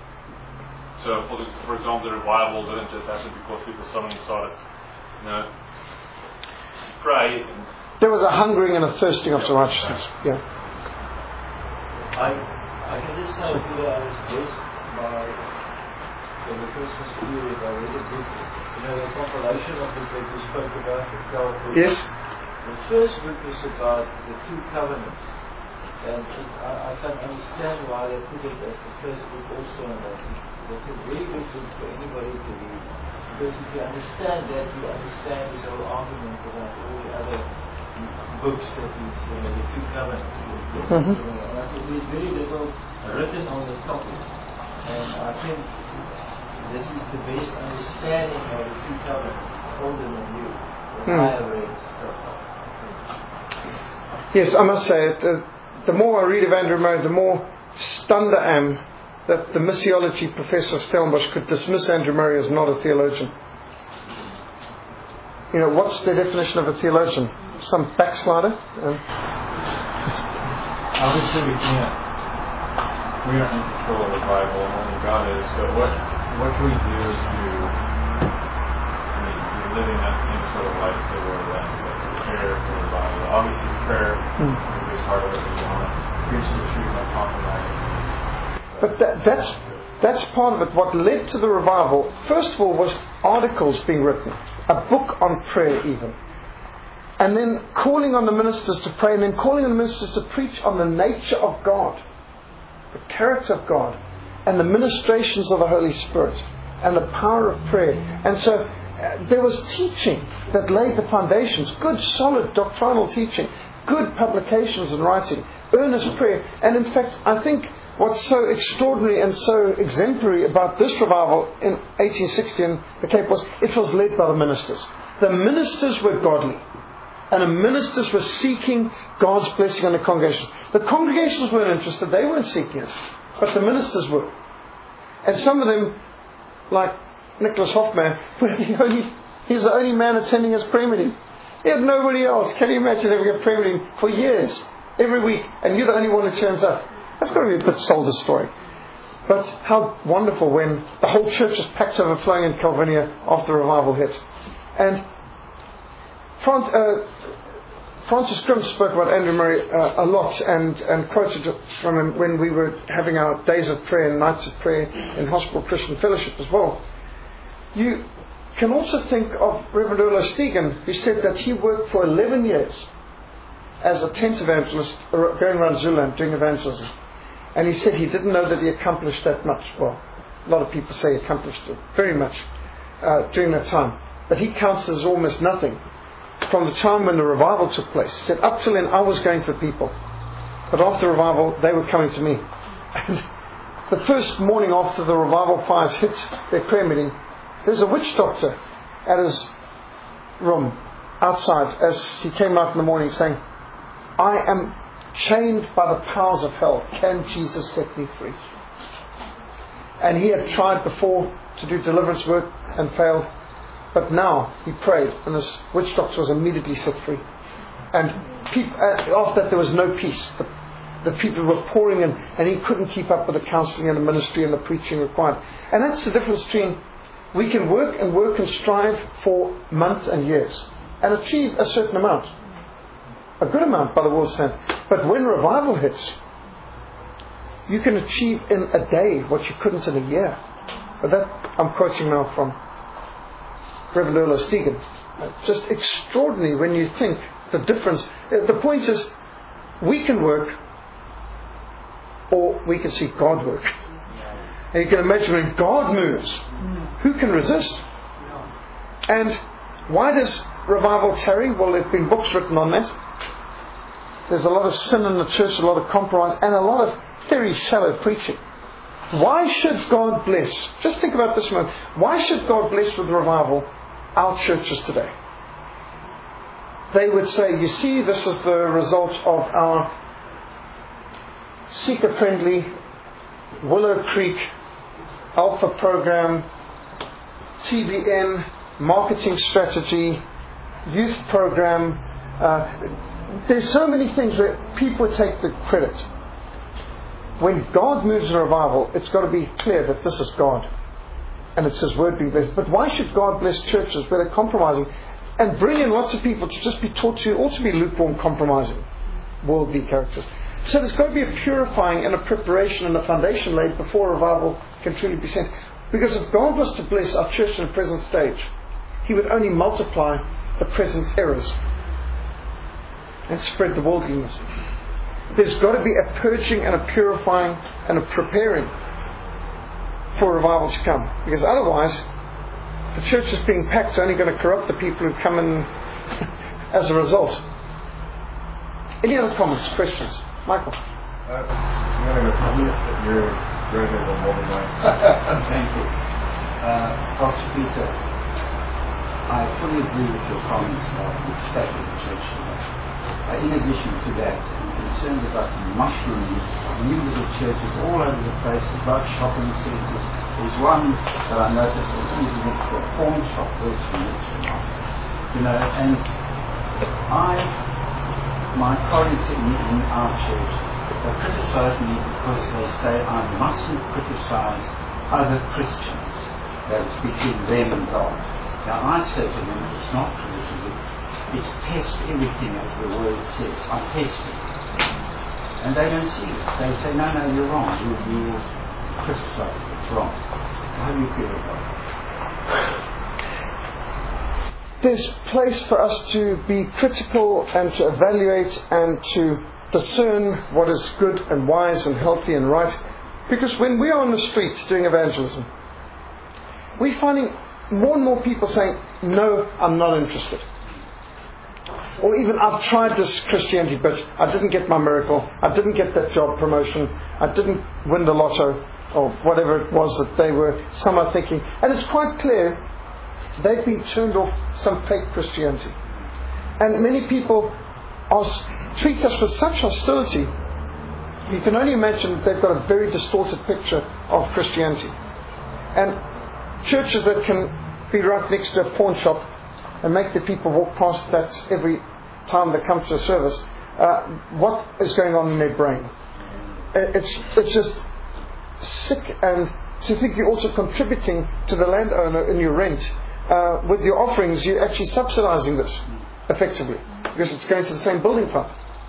So, for, the, for example, the revival didn't just happen because people suddenly started, you know, pray. And there was a hungering and a thirsting after righteousness. Yeah. I I can just say that I was blessed by in the Christmas period. I read a book, you know, the compilation of the book we spoke about, the twelve books. Yes. The first book was about the two covenants, and it, I, I can understand why they put it as the first book also. And that it's a very good book for anybody to read, because if you understand that, you understand his whole argument about all the other books that is, you know, the two covenants. Mm-hmm. And I think there's very little written on the topic, and I think this is the best understanding of the two covenants, older than you, the Hmm. higher rate stuff. Yes, I must say it. The, the more I read of Andrew Murray, the more stunned I am that the missiology professor Stellenbosch could dismiss Andrew Murray as not a theologian. You know, what's the definition of a theologian? Some backslider? Um, obviously we can't, we aren't in control of the Bible and only God is, but what what can we do to, I mean, you're living that same sort of life that we're in, like prepare for revival. Obviously, prayer mm. is a big part of it. We want to preach the truth, not compromise. So, but that, that's that's part of it. What led to the revival, first of all, was articles being written, a book on prayer, even. And then calling on the ministers to pray, and then calling on the ministers to preach on the nature of God, the character of God, and the ministrations of the Holy Spirit, and the power of prayer. And so uh, there was teaching that laid the foundations, good, solid doctrinal teaching, good publications and writing, earnest prayer. And in fact, I think what's so extraordinary and so exemplary about this revival in eighteen sixty in the Cape was it was led by the ministers. The ministers were godly. And the ministers were seeking God's blessing on the congregation. The congregations weren't interested. They weren't seeking it. But the ministers were. And some of them, like Nicholas Hoffman, were the only, he's the only man attending his prayer meeting. He had nobody else. Can you imagine having a prayer meeting for years, every week, and you're the only one who turns up? That's got to be a bit soul story. But how wonderful when the whole church is packed overflowing in Calvinia after revival hit. And Front, uh, Francis Grimm spoke about Andrew Murray uh, a lot and, and quoted from him when we were having our days of prayer and nights of prayer in Hospital Christian Fellowship as well. You can also think of Reverend Earl O'Stegan, who said that he worked for eleven years as a tent evangelist going around Zululand doing evangelism. And he said he didn't know that he accomplished that much. Well, a lot of people say he accomplished it very much uh, during that time. But he counts as almost nothing. From the time when the revival took place. He said, up till then I was going for people. But after the revival, they were coming to me. And the first morning after the revival fires hit their prayer meeting, there's a witch doctor at his room outside as he came out in the morning saying, I am chained by the powers of hell. Can Jesus set me free? And he had tried before to do deliverance work and failed. But now he prayed, and this witch doctor was immediately set free. And peop- after that, there was no peace. The, the people were pouring in, and he couldn't keep up with the counselling and the ministry and the preaching required. And that's the difference between we can work and work and strive for months and years and achieve a certain amount, a good amount by the world's standards. But when revival hits, you can achieve in a day what you couldn't in a year. But that I'm quoting now from Reverend Earl O'Stegan. Just extraordinary when you think the difference. The point is, we can work or we can see God work. And you can imagine when God moves, who can resist? And why does revival tarry? Well, there have been books written on that. There's a lot of sin in the church, a lot of compromise, and a lot of very shallow preaching. Why should God bless? Just think about this moment. Why should God bless with revival our churches today? They would say, you see, this is the result of our seeker-friendly Willow Creek Alpha program, T B N, marketing strategy, youth program. Uh, there's so many things where people take the credit. When God moves in revival, it's got to be clear that this is God. And it's His word being blessed. But why should God bless churches where they're compromising and bring in lots of people to just be taught to also be lukewarm, compromising, worldly characters? So there's got to be a purifying and a preparation and a foundation laid before revival can truly be sent. Because if God was to bless our church in the present stage, He would only multiply the present errors and spread the worldliness. There's got to be a purging and a purifying and a preparing for revival to come. Because otherwise, the church is being packed, only going to corrupt the people who come in as a result. Any other comments, questions? Michael? Uh, I'm going to comment that you're very good on more than that. Thank you. Uh, Pastor Peter, I fully agree with your comments about the state of the church. Uh, in addition to that, I'm concerned about the mushrooming of new little churches all over the place, about shopping centres. There's one that I noticed is even next to a pawn shop, virtually next to mine. You know, and I, my colleagues in, in our church, they criticize me because they say I mustn't criticize other Christians. That's between them and God. Now I say to them, it's not criticism. It's test everything as the word says. I test it. And they don't see it. They say, no, no, you're wrong. You, you criticize it. It's wrong. How do you feel about it? There's place for us to be critical and to evaluate and to discern what is good and wise and healthy and right. Because when we are on the streets doing evangelism, we're finding more and more people saying, no, I'm not interested. Or even, I've tried this Christianity, but I didn't get my miracle. I didn't get that job promotion. I didn't win the lotto, or whatever it was that they were somehow thinking. And it's quite clear they've been turned off some fake Christianity. And many people are, treat us with such hostility. You can only imagine that they've got a very distorted picture of Christianity. And churches that can be right next to a pawn shop and make the people walk past that every time they come to a service, uh, what is going on in their brain? It's, it's just sick. And to think you're also contributing to the landowner in your rent. Uh, with your offerings, you're actually subsidizing this, effectively, because it's going to the same building fund.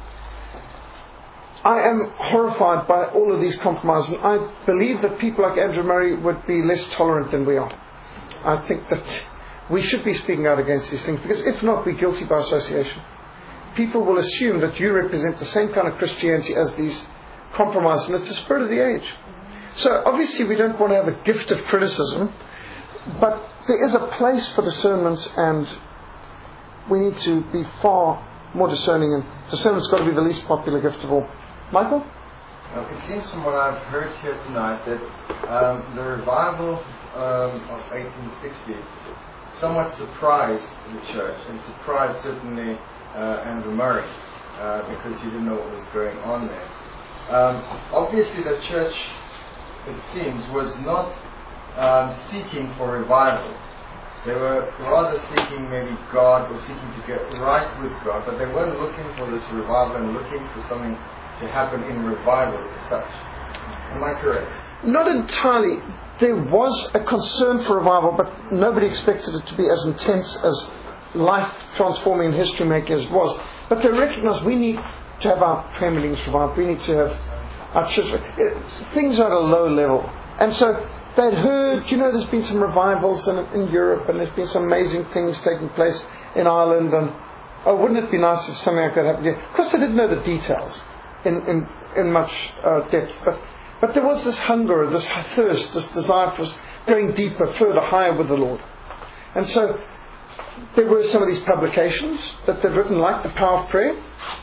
I am horrified by all of these compromises, and I believe that people like Andrew Murray would be less tolerant than we are. I think that we should be speaking out against these things, because if not, we're guilty by association. People will assume that you represent the same kind of Christianity as these compromises, and it's the spirit of the age. So obviously we don't want to have a gift of criticism, but there is a place for discernment, and we need to be far more discerning, and discernment's got to be the least popular gift of all. Michael? Uh, it seems from what I've heard here tonight that um, the revival um, of eighteen sixty somewhat surprised the church, and surprised certainly uh, Andrew Murray, uh, because he didn't know what was going on there. Um, obviously the church, it seems, was not um, seeking for revival. They were rather seeking maybe God, or seeking to get right with God, but they weren't looking for this revival and looking for something to happen in revival as such. Am I correct? Not entirely. There was a concern for revival, but nobody expected it to be as intense, as life-transforming and history-making as it was. But they recognized we need to have our prayer meetings revived. We need to have our church. Things are at a low level. And so they'd heard, you know, there's been some revivals in, in Europe, and there's been some amazing things taking place in Ireland. And oh, wouldn't it be nice if something like that happened here? Of course, they didn't know the details in in, in much uh, depth, but but there was this hunger, this thirst, this desire for going deeper, further, higher with the Lord. And so there were some of these publications that they'd written, like The Power of Prayer,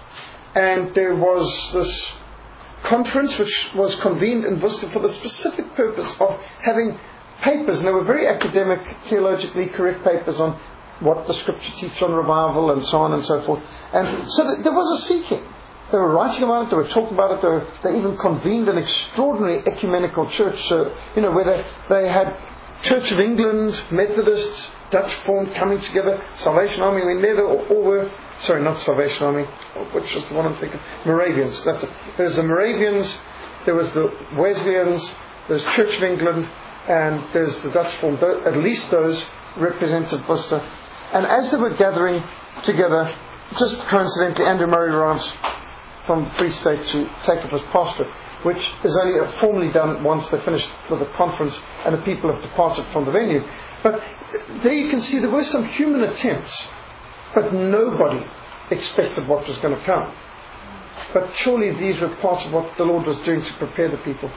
and there was this conference which was convened in Worcester for the specific purpose of having papers, and they were very academic, theologically correct papers on what the Scripture teaches on revival and so on and so forth. And so th- there was a seeking. They were writing about it, they were talking about it, they, were, they even convened an extraordinary ecumenical church, so, you know, where they, they had Church of England, Methodists, Dutch Formed coming together, Salvation Army, I mean, there they all, all were, sorry, not Salvation Army, which was the one I'm thinking, Moravians, that's it. There's the Moravians, there was the Wesleyans, there's Church of England, and there's the Dutch Formed, at least those represented Worcester. And as they were gathering together, just coincidentally, Andrew Murray arrives from the Free State to take up his pastorate, which is only formally done once they're finished with the conference and the people have departed from the venue. But there you can see there were some human attempts, but nobody expected what was going to come. But surely these were part of what the Lord was doing to prepare the people.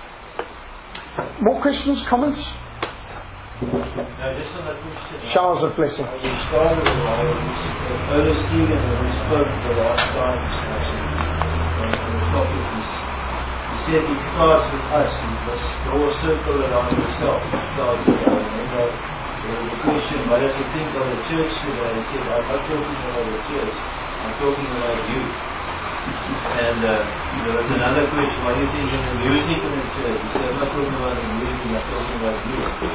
More questions, comments? No, just on that question. Showers of blessing. Uh, we started with uh, Ola Stephen, when we spoke the last time, uh, on the topic, he said he starts with us, he must draw a circle around himself. He starts with us. And then uh, there was a question, what does he think of the church today? He said, I'm not talking about the church, I'm talking about you. And uh, there was another question, what do you think of the music in the church? He said, I'm not talking about the music, I'm talking about you.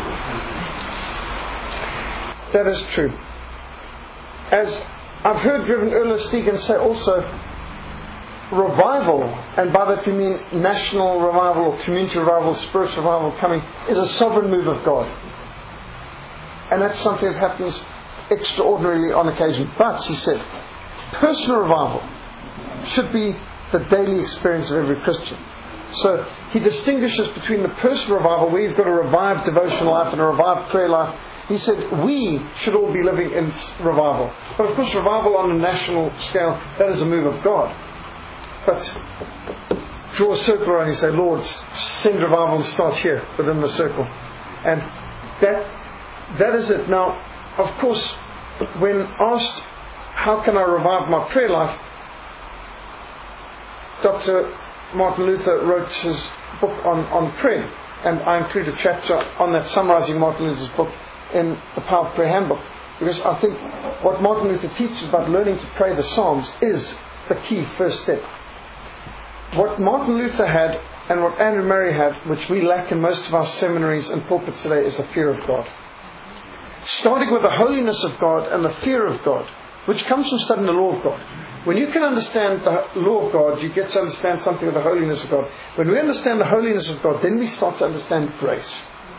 That is true. As I've heard Reverend Erla Stegen say also, revival, and by that we mean national revival or community revival, spiritual revival coming, is a sovereign move of God. And that's something that happens extraordinarily on occasion. But, he said, personal revival should be the daily experience of every Christian. So he distinguishes between the personal revival, where you've got a revived devotional life and a revived prayer life. He said we should all be living in revival. But of course, revival on a national scale, that is a move of God. But draw a circle around and say, Lord, send revival and start here within the circle. And that that is it. Now, of course, when asked, how can I revive my prayer life? Doctor Martin Luther wrote his book on, on prayer. And I include a chapter on that, summarizing Martin Luther's book in the Power of Prayer Handbook. Because I think what Martin Luther teaches about learning to pray the Psalms is the key first step. What Martin Luther had and what Andrew Murray had, which we lack in most of our seminaries and pulpits today, is the fear of God. Starting with the holiness of God and the fear of God, which comes from studying the law of God. When you can understand the law of God, you get to understand something of the holiness of God. When we understand the holiness of God, then we start to understand grace.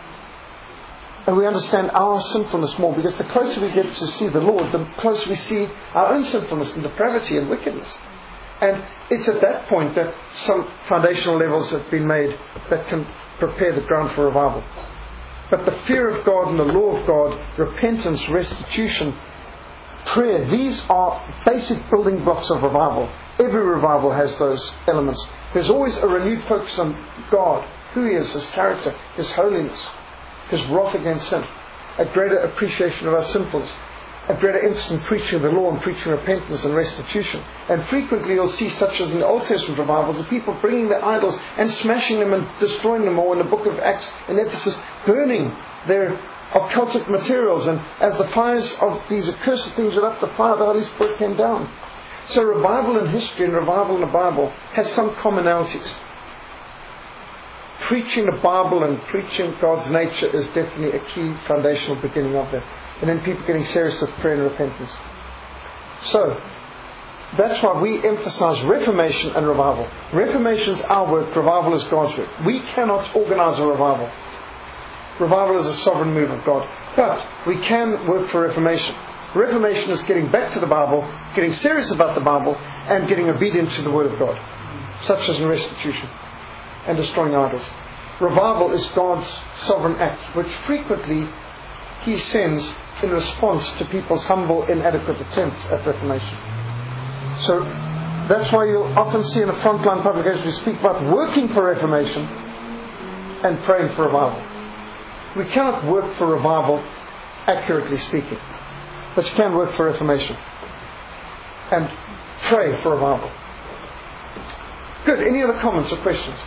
And we understand our sinfulness more, because the closer we get to see the Lord, the closer we see our own sinfulness and depravity and wickedness. And it's at that point that some foundational levels have been made that can prepare the ground for revival. But the fear of God and the law of God, repentance, restitution, prayer, these are basic building blocks of revival. Every revival has those elements. There's always a renewed focus on God, who He is, His character, His holiness, His wrath against sin, a greater appreciation of our sinfulness, a greater emphasis in preaching the law and preaching repentance and restitution. And frequently you'll see, such as in the Old Testament revivals, of people bringing their idols and smashing them and destroying them, or in the book of Acts in Ephesus, burning their occultic materials. And as the fires of these accursed things went up, the fire of the Holy Spirit came down. So revival in history and revival in the Bible has some commonalities. Preaching the Bible and preaching God's nature is definitely a key foundational beginning of that. And then people getting serious with prayer and repentance. So, that's why we emphasize reformation and revival. Reformation is our work, revival is God's work. We cannot organize a revival. Revival is a sovereign move of God. But we can work for reformation. Reformation is getting back to the Bible, getting serious about the Bible, and getting obedient to the Word of God, such as in restitution and destroying idols. Revival is God's sovereign act, which frequently He sends in response to people's humble, inadequate attempts at reformation. So that's why you'll often see in the frontline publications we speak about working for reformation and praying for revival. We cannot work for revival, accurately speaking, but you can work for reformation and pray for revival. Good. Any other comments or questions?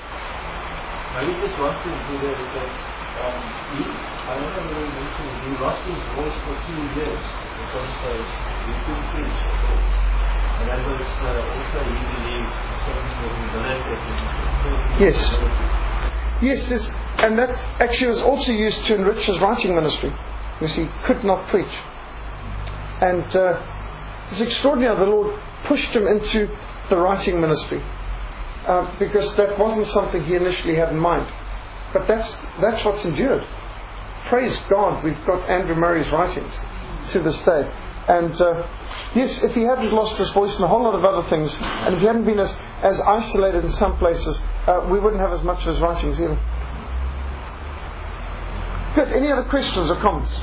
Maybe just one thing to do because um, he, I don't know whether he mentioned it, he lost his voice for two years at some stage. He couldn't preach at all. And that was uh, also, he believed, something with humility. Yes. Yes, this, and that actually was also used to enrich his writing ministry, because he could not preach. And uh, it's extraordinary how the Lord pushed him into the writing ministry. Uh, because that wasn't something he initially had in mind. But that's that's what's endured. Praise God, we've got Andrew Murray's writings to this day. And uh, yes, if he hadn't lost his voice and a whole lot of other things, and if he hadn't been as, as isolated in some places, uh, we wouldn't have as much of his writings either. Good. Any other questions or comments?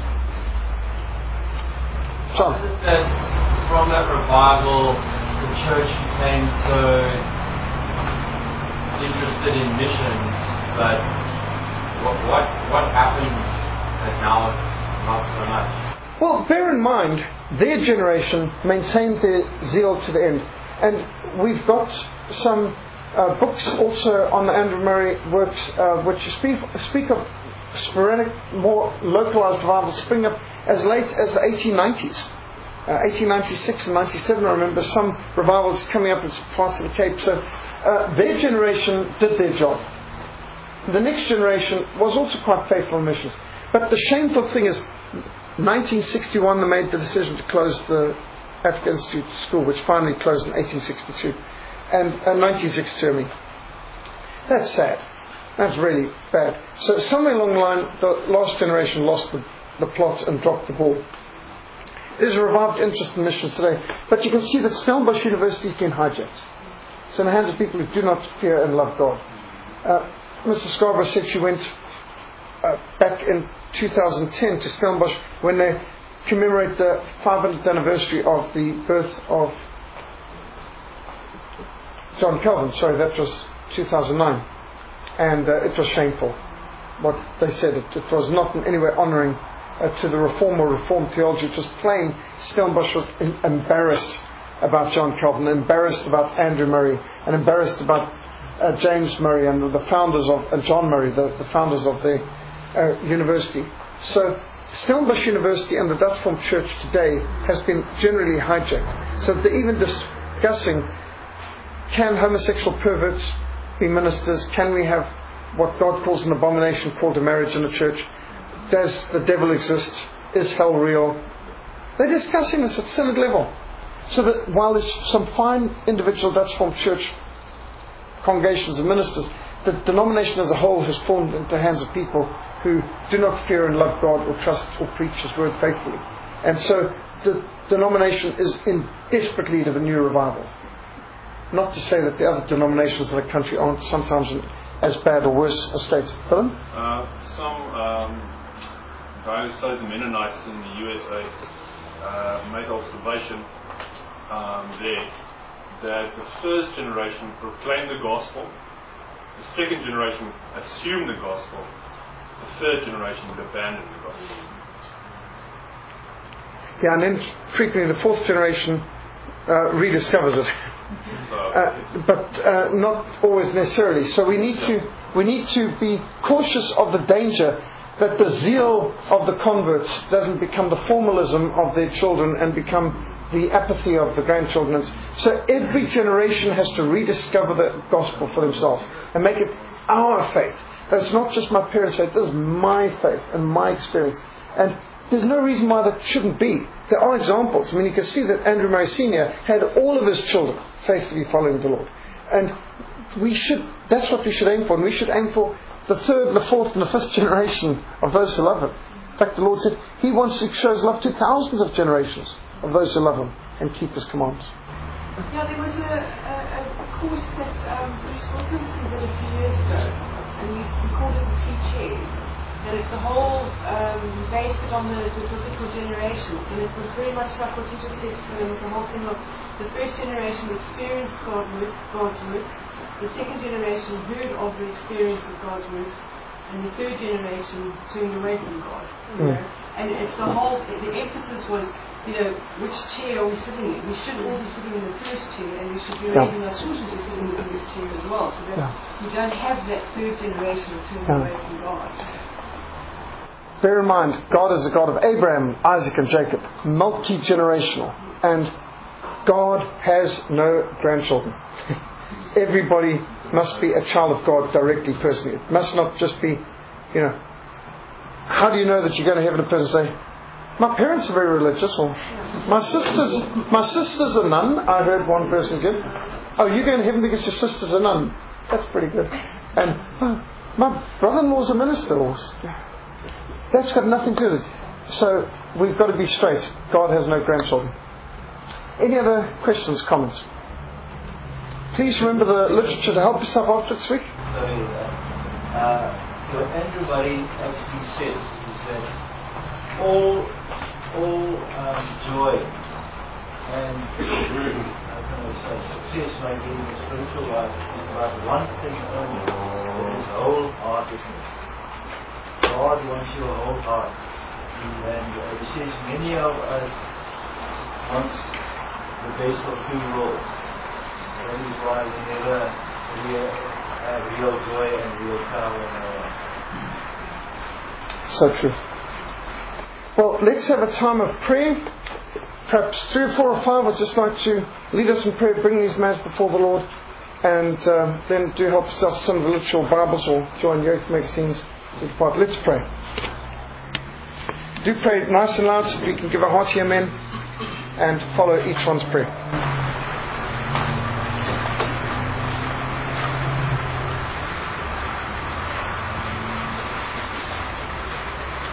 John? How is it that from that revival, the church became so interested in missions, but what what what happened that now it's not so much? Well, bear in mind, their generation maintained their zeal to the end. And we've got some uh, books also on the Andrew Murray works, uh, which speak, speak of sporadic, more localized revivals spring up as late as the eighteen nineties. Uh, eighteen ninety-six and ninety-seven, I remember some revivals coming up in parts of the Cape. So uh, their generation did their job. The next generation was also quite faithful in missions. But the shameful thing is, nineteen sixty-one they made the decision to close the Africa Institute School, which finally closed in eighteen sixty-two. and uh, nineteen sixty-two. That's sad. That's really bad. So somewhere along the line, the last generation lost the, the plot and dropped the ball. There's a revived interest in missions today, but you can see that Stellenbosch University has been hijacked. It's in the hands of people who do not fear and love God. Uh, Missus Scarborough said she went uh, back in two thousand ten to Stellenbosch when they commemorate the five hundredth anniversary of the birth of John Calvin. Sorry, that was two thousand nine. And uh, it was shameful what they said. It, it was not in any way honouring uh, to the Reform or Reformed theology. It was plain Stellenbosch was in, embarrassed about John Calvin, embarrassed about Andrew Murray, and embarrassed about uh, James Murray and the founders of uh, John Murray, the, the founders of the uh, university. So Stellenbosch University and the Dutch Reformed Church today has been generally hijacked. So they're even discussing, can homosexual perverts be ministers? Can we have what God calls an abomination called a marriage in the church? Does the devil exist? Is hell real? They're discussing this at synod level. So that while there's some fine individual Dutch Reformed Church congregations and ministers, the denomination as a whole has fallen into the hands of people who do not fear and love God or trust or preach His word faithfully. And so the denomination is in desperate need of a new revival. Not to say that the other denominations in the country aren't sometimes in as bad or worse a state. Philip? Uh, some um, guy who studied the Mennonites in the U S A uh, made observation um, there that the first generation proclaimed the gospel, the second generation assumed the gospel, the third generation would abandon the gospel. Yeah, and then frequently the fourth generation uh, rediscovers it. Uh, but uh, not always necessarily. So we need to we need to be cautious of the danger that the zeal of the converts doesn't become the formalism of their children and become the apathy of the grandchildren. So every generation has to rediscover the gospel for themselves and make it our faith. That's not just my parents' faith. This is my faith and my experience. And there's no reason why that shouldn't be. There are examples. I mean, you can see that Andrew Murray Senior had all of his children faithfully following the Lord. And we should, that's what we should aim for. And we should aim for the third, the fourth, and the fifth generation of those who love Him. In fact, the Lord said He wants to show His love to thousands of generations of those who love Him and keep His commands. Yeah, there was a, a, a course that um, Bruce Wilkinson did a few years ago, and we, we called it the Three Chairs. And it's the whole, um, based it on the, the biblical generations. And it was very much like what you just said, um, the whole thing of the first generation experienced God with God's works, the second generation heard of the experience of God's works, and the third generation turned away from God. You know? And it's the whole, the emphasis was, you know, which chair are we sitting in? We should all be sitting in the first chair, and we should be raising yeah. our children to sit in the first chair as well, so that yeah. you don't have that third generation turning yeah. away from God. Bear in mind, God is the God of Abraham, Isaac and Jacob, multi-generational, and God has no grandchildren. Everybody must be a child of God directly, personally. It must not just be, you know, how do you know that you're going to heaven? A person say, my parents are very religious, or my sister's, my sister's a nun, I heard one person give. Oh, you're going to heaven because your sister's a nun. That's pretty good. And oh, my brother-in-law's a minister. Or, that's got nothing to do with it. So we've got to be straight. God has no grandchildren. Any other questions, comments? Please remember the literature to help yourself after this week. Sorry, uh, uh, what Andrew Murray actually says is that all, all um, joy and success may be in the spiritual life is about one thing only, that is wholeheartedness. God wants your whole heart. And uh, He says many of us want the best of two worlds. That is why we never real, have real joy and real power in our life. So true. Well, let's have a time of prayer. Perhaps three or four or five would just like to lead us in prayer, bring these matters before the Lord, and um, then do help yourself to some of the literal Bibles or join youth magazines. Let's pray. Do pray nice and loud so we can give a hearty amen and follow each one's prayer.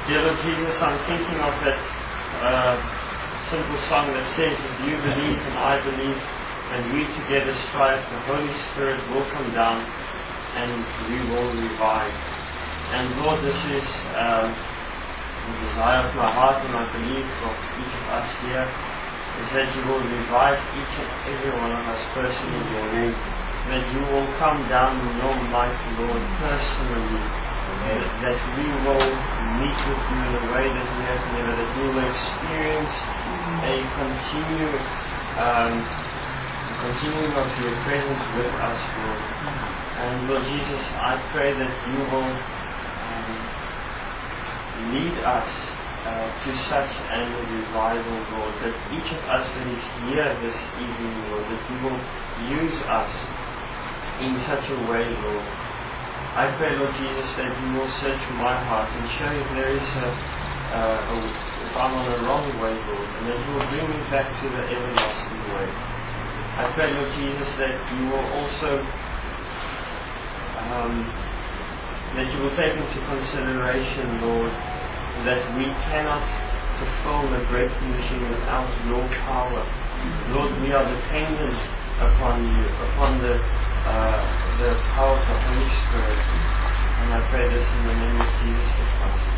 Dear Lord Jesus, I'm thinking of that uh, simple song that says, if you believe and I believe, and we together strive, the Holy Spirit will come down and we will revive. And Lord, this is uh, the desire of my heart, and I believe of each of us here, is that you will revive each and every one of us personally in your name. That you will come down in your mighty Lord personally. That, that we will meet with you in a way that we have never, that we will experience a continued um, continuing of your presence with us, Lord. And Lord Jesus, I pray that you will um, lead us uh, to such a revival, Lord, that each of us that is here this evening, Lord, that you will use us in such a way, Lord. I pray, Lord Jesus, that you will search my heart and show if there is a, uh, a if I'm on a wrong way, Lord, and that you will bring me back to the everlasting way. I pray, Lord Jesus, that you will also um, that you will take into consideration, Lord, that we cannot fulfill the Great Commission without your power. Lord, we are dependent upon you, upon the uh, the power of the Holy Spirit. And I pray this in the name of Jesus the Christ.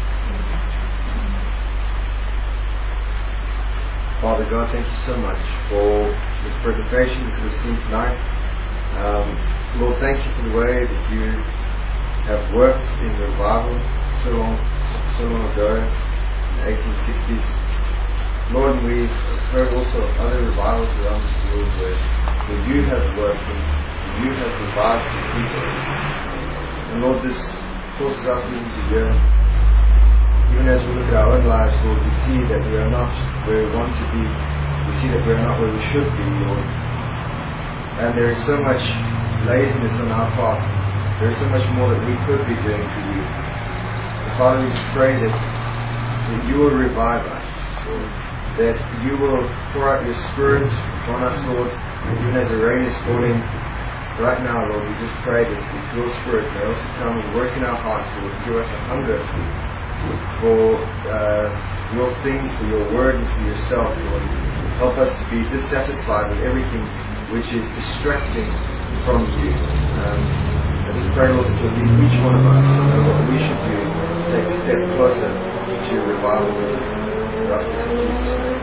Father God, thank you so much for this presentation we could have seen tonight. Um, Lord, thank you for the way that you have worked in revival so long, so long ago, in the eighteen sixties. Lord, we've heard also of other revivals around this world where, where you have worked and you have revived the people. And Lord, this causes us even to yearn. Even as we look at our own lives, Lord, we see that we are not where we want to be. We see that we are not where we should be, Lord. And there is so much laziness on our part. There is so much more that we could be doing for you. And Father, we just pray that, that you will revive us, Lord. That you will pour out your Spirit upon us, Lord. Even as the rain is falling right now, Lord, we just pray that your Spirit may also come and work in our hearts, Lord, and give us a hunger for uh, your things, for your word, and for yourself, Lord. Help us to be dissatisfied with everything which is distracting from you. Um, I just pray, Lord, that you'll lead each one of us to know what we should do to take a step closer to your revival with you. We ask this in Jesus' name.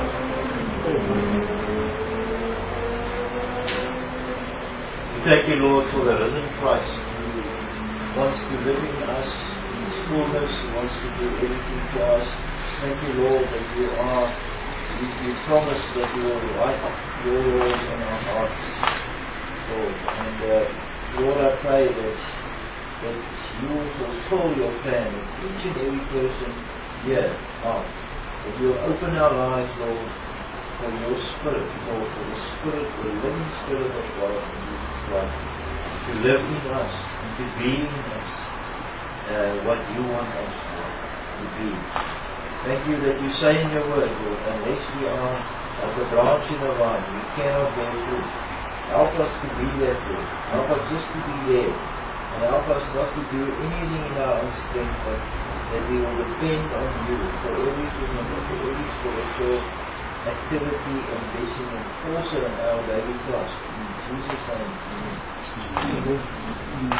Thank you, Lord, for the risen Christ who wants to live in us in His fullness, who wants to do everything to us. Thank you, Lord, that you are, you, you promise that you will write your words on our hearts, Lord. And uh, Lord, I pray that, that you will fulfill your plan with each and every person here, heart. That you will open our lives, Lord, for your Spirit, Lord, for the Spirit, the living Spirit of God in Jesus Christ, to live in us and to be in us uh, what you want us to be. Thank you that you say in your word, Lord, unless we are like a branch in a vine, we cannot bear fruit. Help us to be that fruit. Help us just to be there. And help us not to do anything in our own strength, but that we will depend on you for everything and for every spiritual activity and blessing and also in our daily task. In Jesus' name, amen.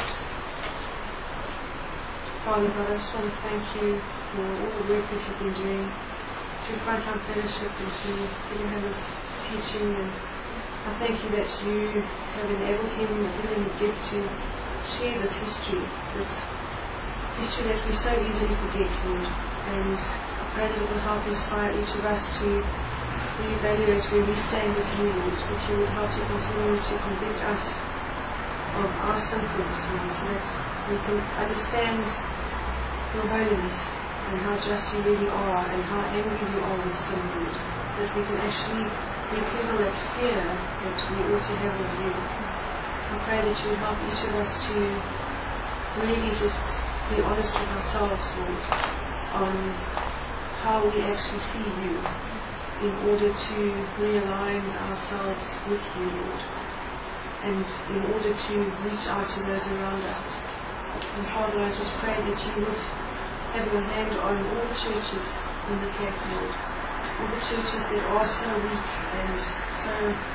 Father God, I just want to thank you for all the work that you've been doing through Frontline Fellowship and through Hannah's teaching, and I thank you that you have enabled him and given him the gift to share this history, this history that we so easily forget, Lord. And I pray that it will help inspire each of us to reevaluate where we stand with you, Lord, that you would help to continue to convict us of our sinfulness, Lord, so that we can understand your holiness and how just you really are and how angry you are with sin, Lord, that we can actually rekindle that fear that we ought to have of you. I pray that you would help each of us to really just be honest with ourselves, Lord, on how we actually see you, in order to realign ourselves with you, Lord, and in order to reach out to those around us. And Father, I just pray that you would have your hand on all the churches in the Cape, Lord. All the churches that are so weak and so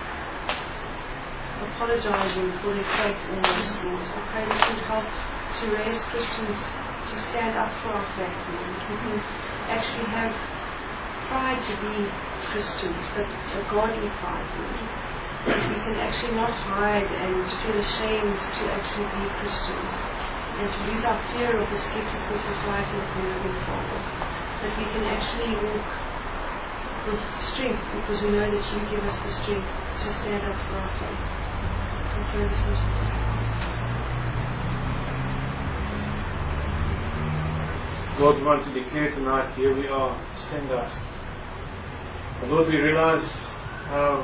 apologizing for their faith almost, Lord. I pray that you help to raise Christians to stand up for our faith, Lord. That we can actually have pride to be Christians, but a godly pride, Lord. That we can actually not hide and feel ashamed to actually be Christians, and to lose our fear of the skeptical society that we live in, Father. That we can actually walk with strength, because we know that you give us the strength to stand up for our faith. I pray this in Jesus' name. Lord, we want to declare tonight, here we are, send us. And Lord, we realize how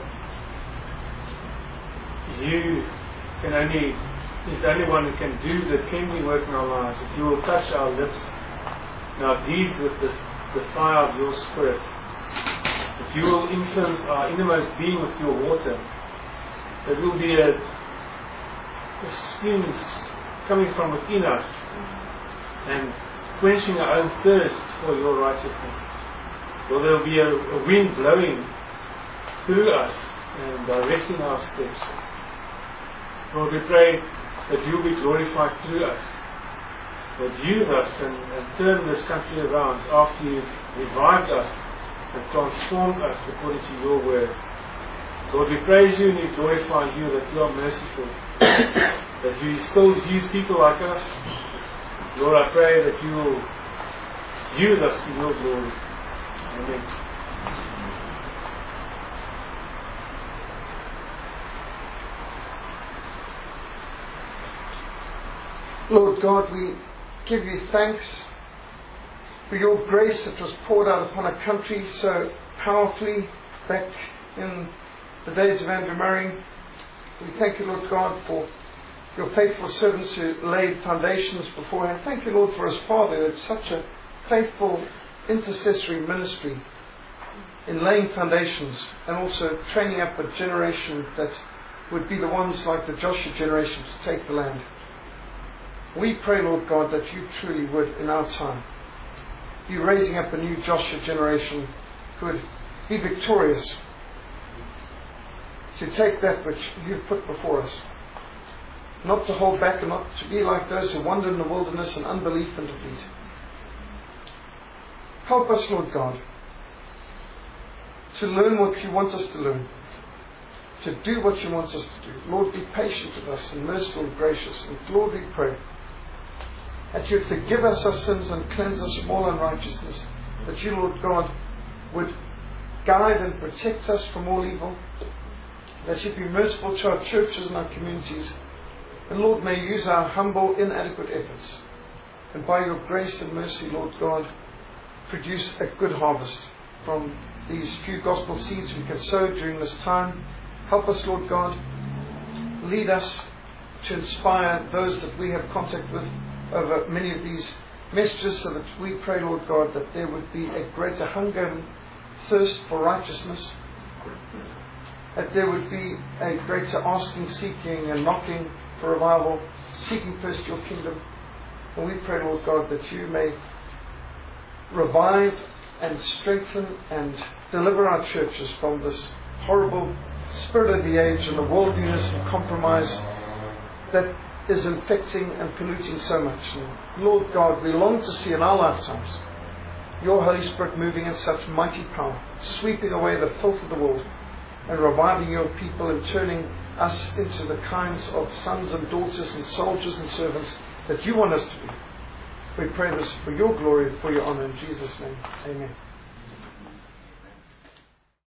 you can only, is the only one who can do the cleansing work in our lives. If you will touch our lips and our deeds with the, the fire of your Spirit. If you will influence our innermost being with your water, there will be a, a streams coming from within us and quenching our own thirst for your righteousness. Lord, there will be a, a wind blowing through us and directing our steps. Lord, we pray that you will be glorified through us. Lord, use us and, and turn this country around after you've revived us and transformed us according to your word. Lord, we praise you and we glorify you that you are merciful, that you still use people like us. Lord, I pray that you will use us to your glory. Amen. Lord God, we give you thanks for your grace that was poured out upon a country so powerfully back in the days of Andrew Murray. We thank you, Lord God, for your faithful servants who laid foundations beforehand. Thank you, Lord, for his father who had such a faithful intercessory ministry in laying foundations and also training up a generation that would be the ones like the Joshua generation to take the land. We pray, Lord God, that you truly would in our time be raising up a new Joshua generation who would be victorious to take that which you've put before us. Not to hold back and not to be like those who wander in the wilderness in unbelief and defeat. Help us, Lord God, to learn what you want us to learn, to do what you want us to do. Lord, be patient with us and merciful and gracious. And Lord, we pray that you forgive us our sins and cleanse us from all unrighteousness. That you, Lord God, would guide and protect us from all evil. That you be merciful to our churches and our communities. And Lord, may you use our humble, inadequate efforts. And by your grace and mercy, Lord God, produce a good harvest from these few gospel seeds we can sow during this time. Help us, Lord God. Lead us to inspire those that we have contact with over many of these messages, so that we pray, Lord God, that there would be a greater hunger and thirst for righteousness, that there would be a greater asking, seeking and knocking for revival, seeking first your kingdom. And we pray, Lord God, that you may revive and strengthen and deliver our churches from this horrible spirit of the age and the worldliness and compromise that is infecting and polluting so much. And Lord God, we long to see in our lifetimes your Holy Spirit moving in such mighty power, sweeping away the filth of the world and reviving your people and turning us into the kinds of sons and daughters and soldiers and servants that you want us to be. We pray this for your glory and for your honor in Jesus' name. Amen.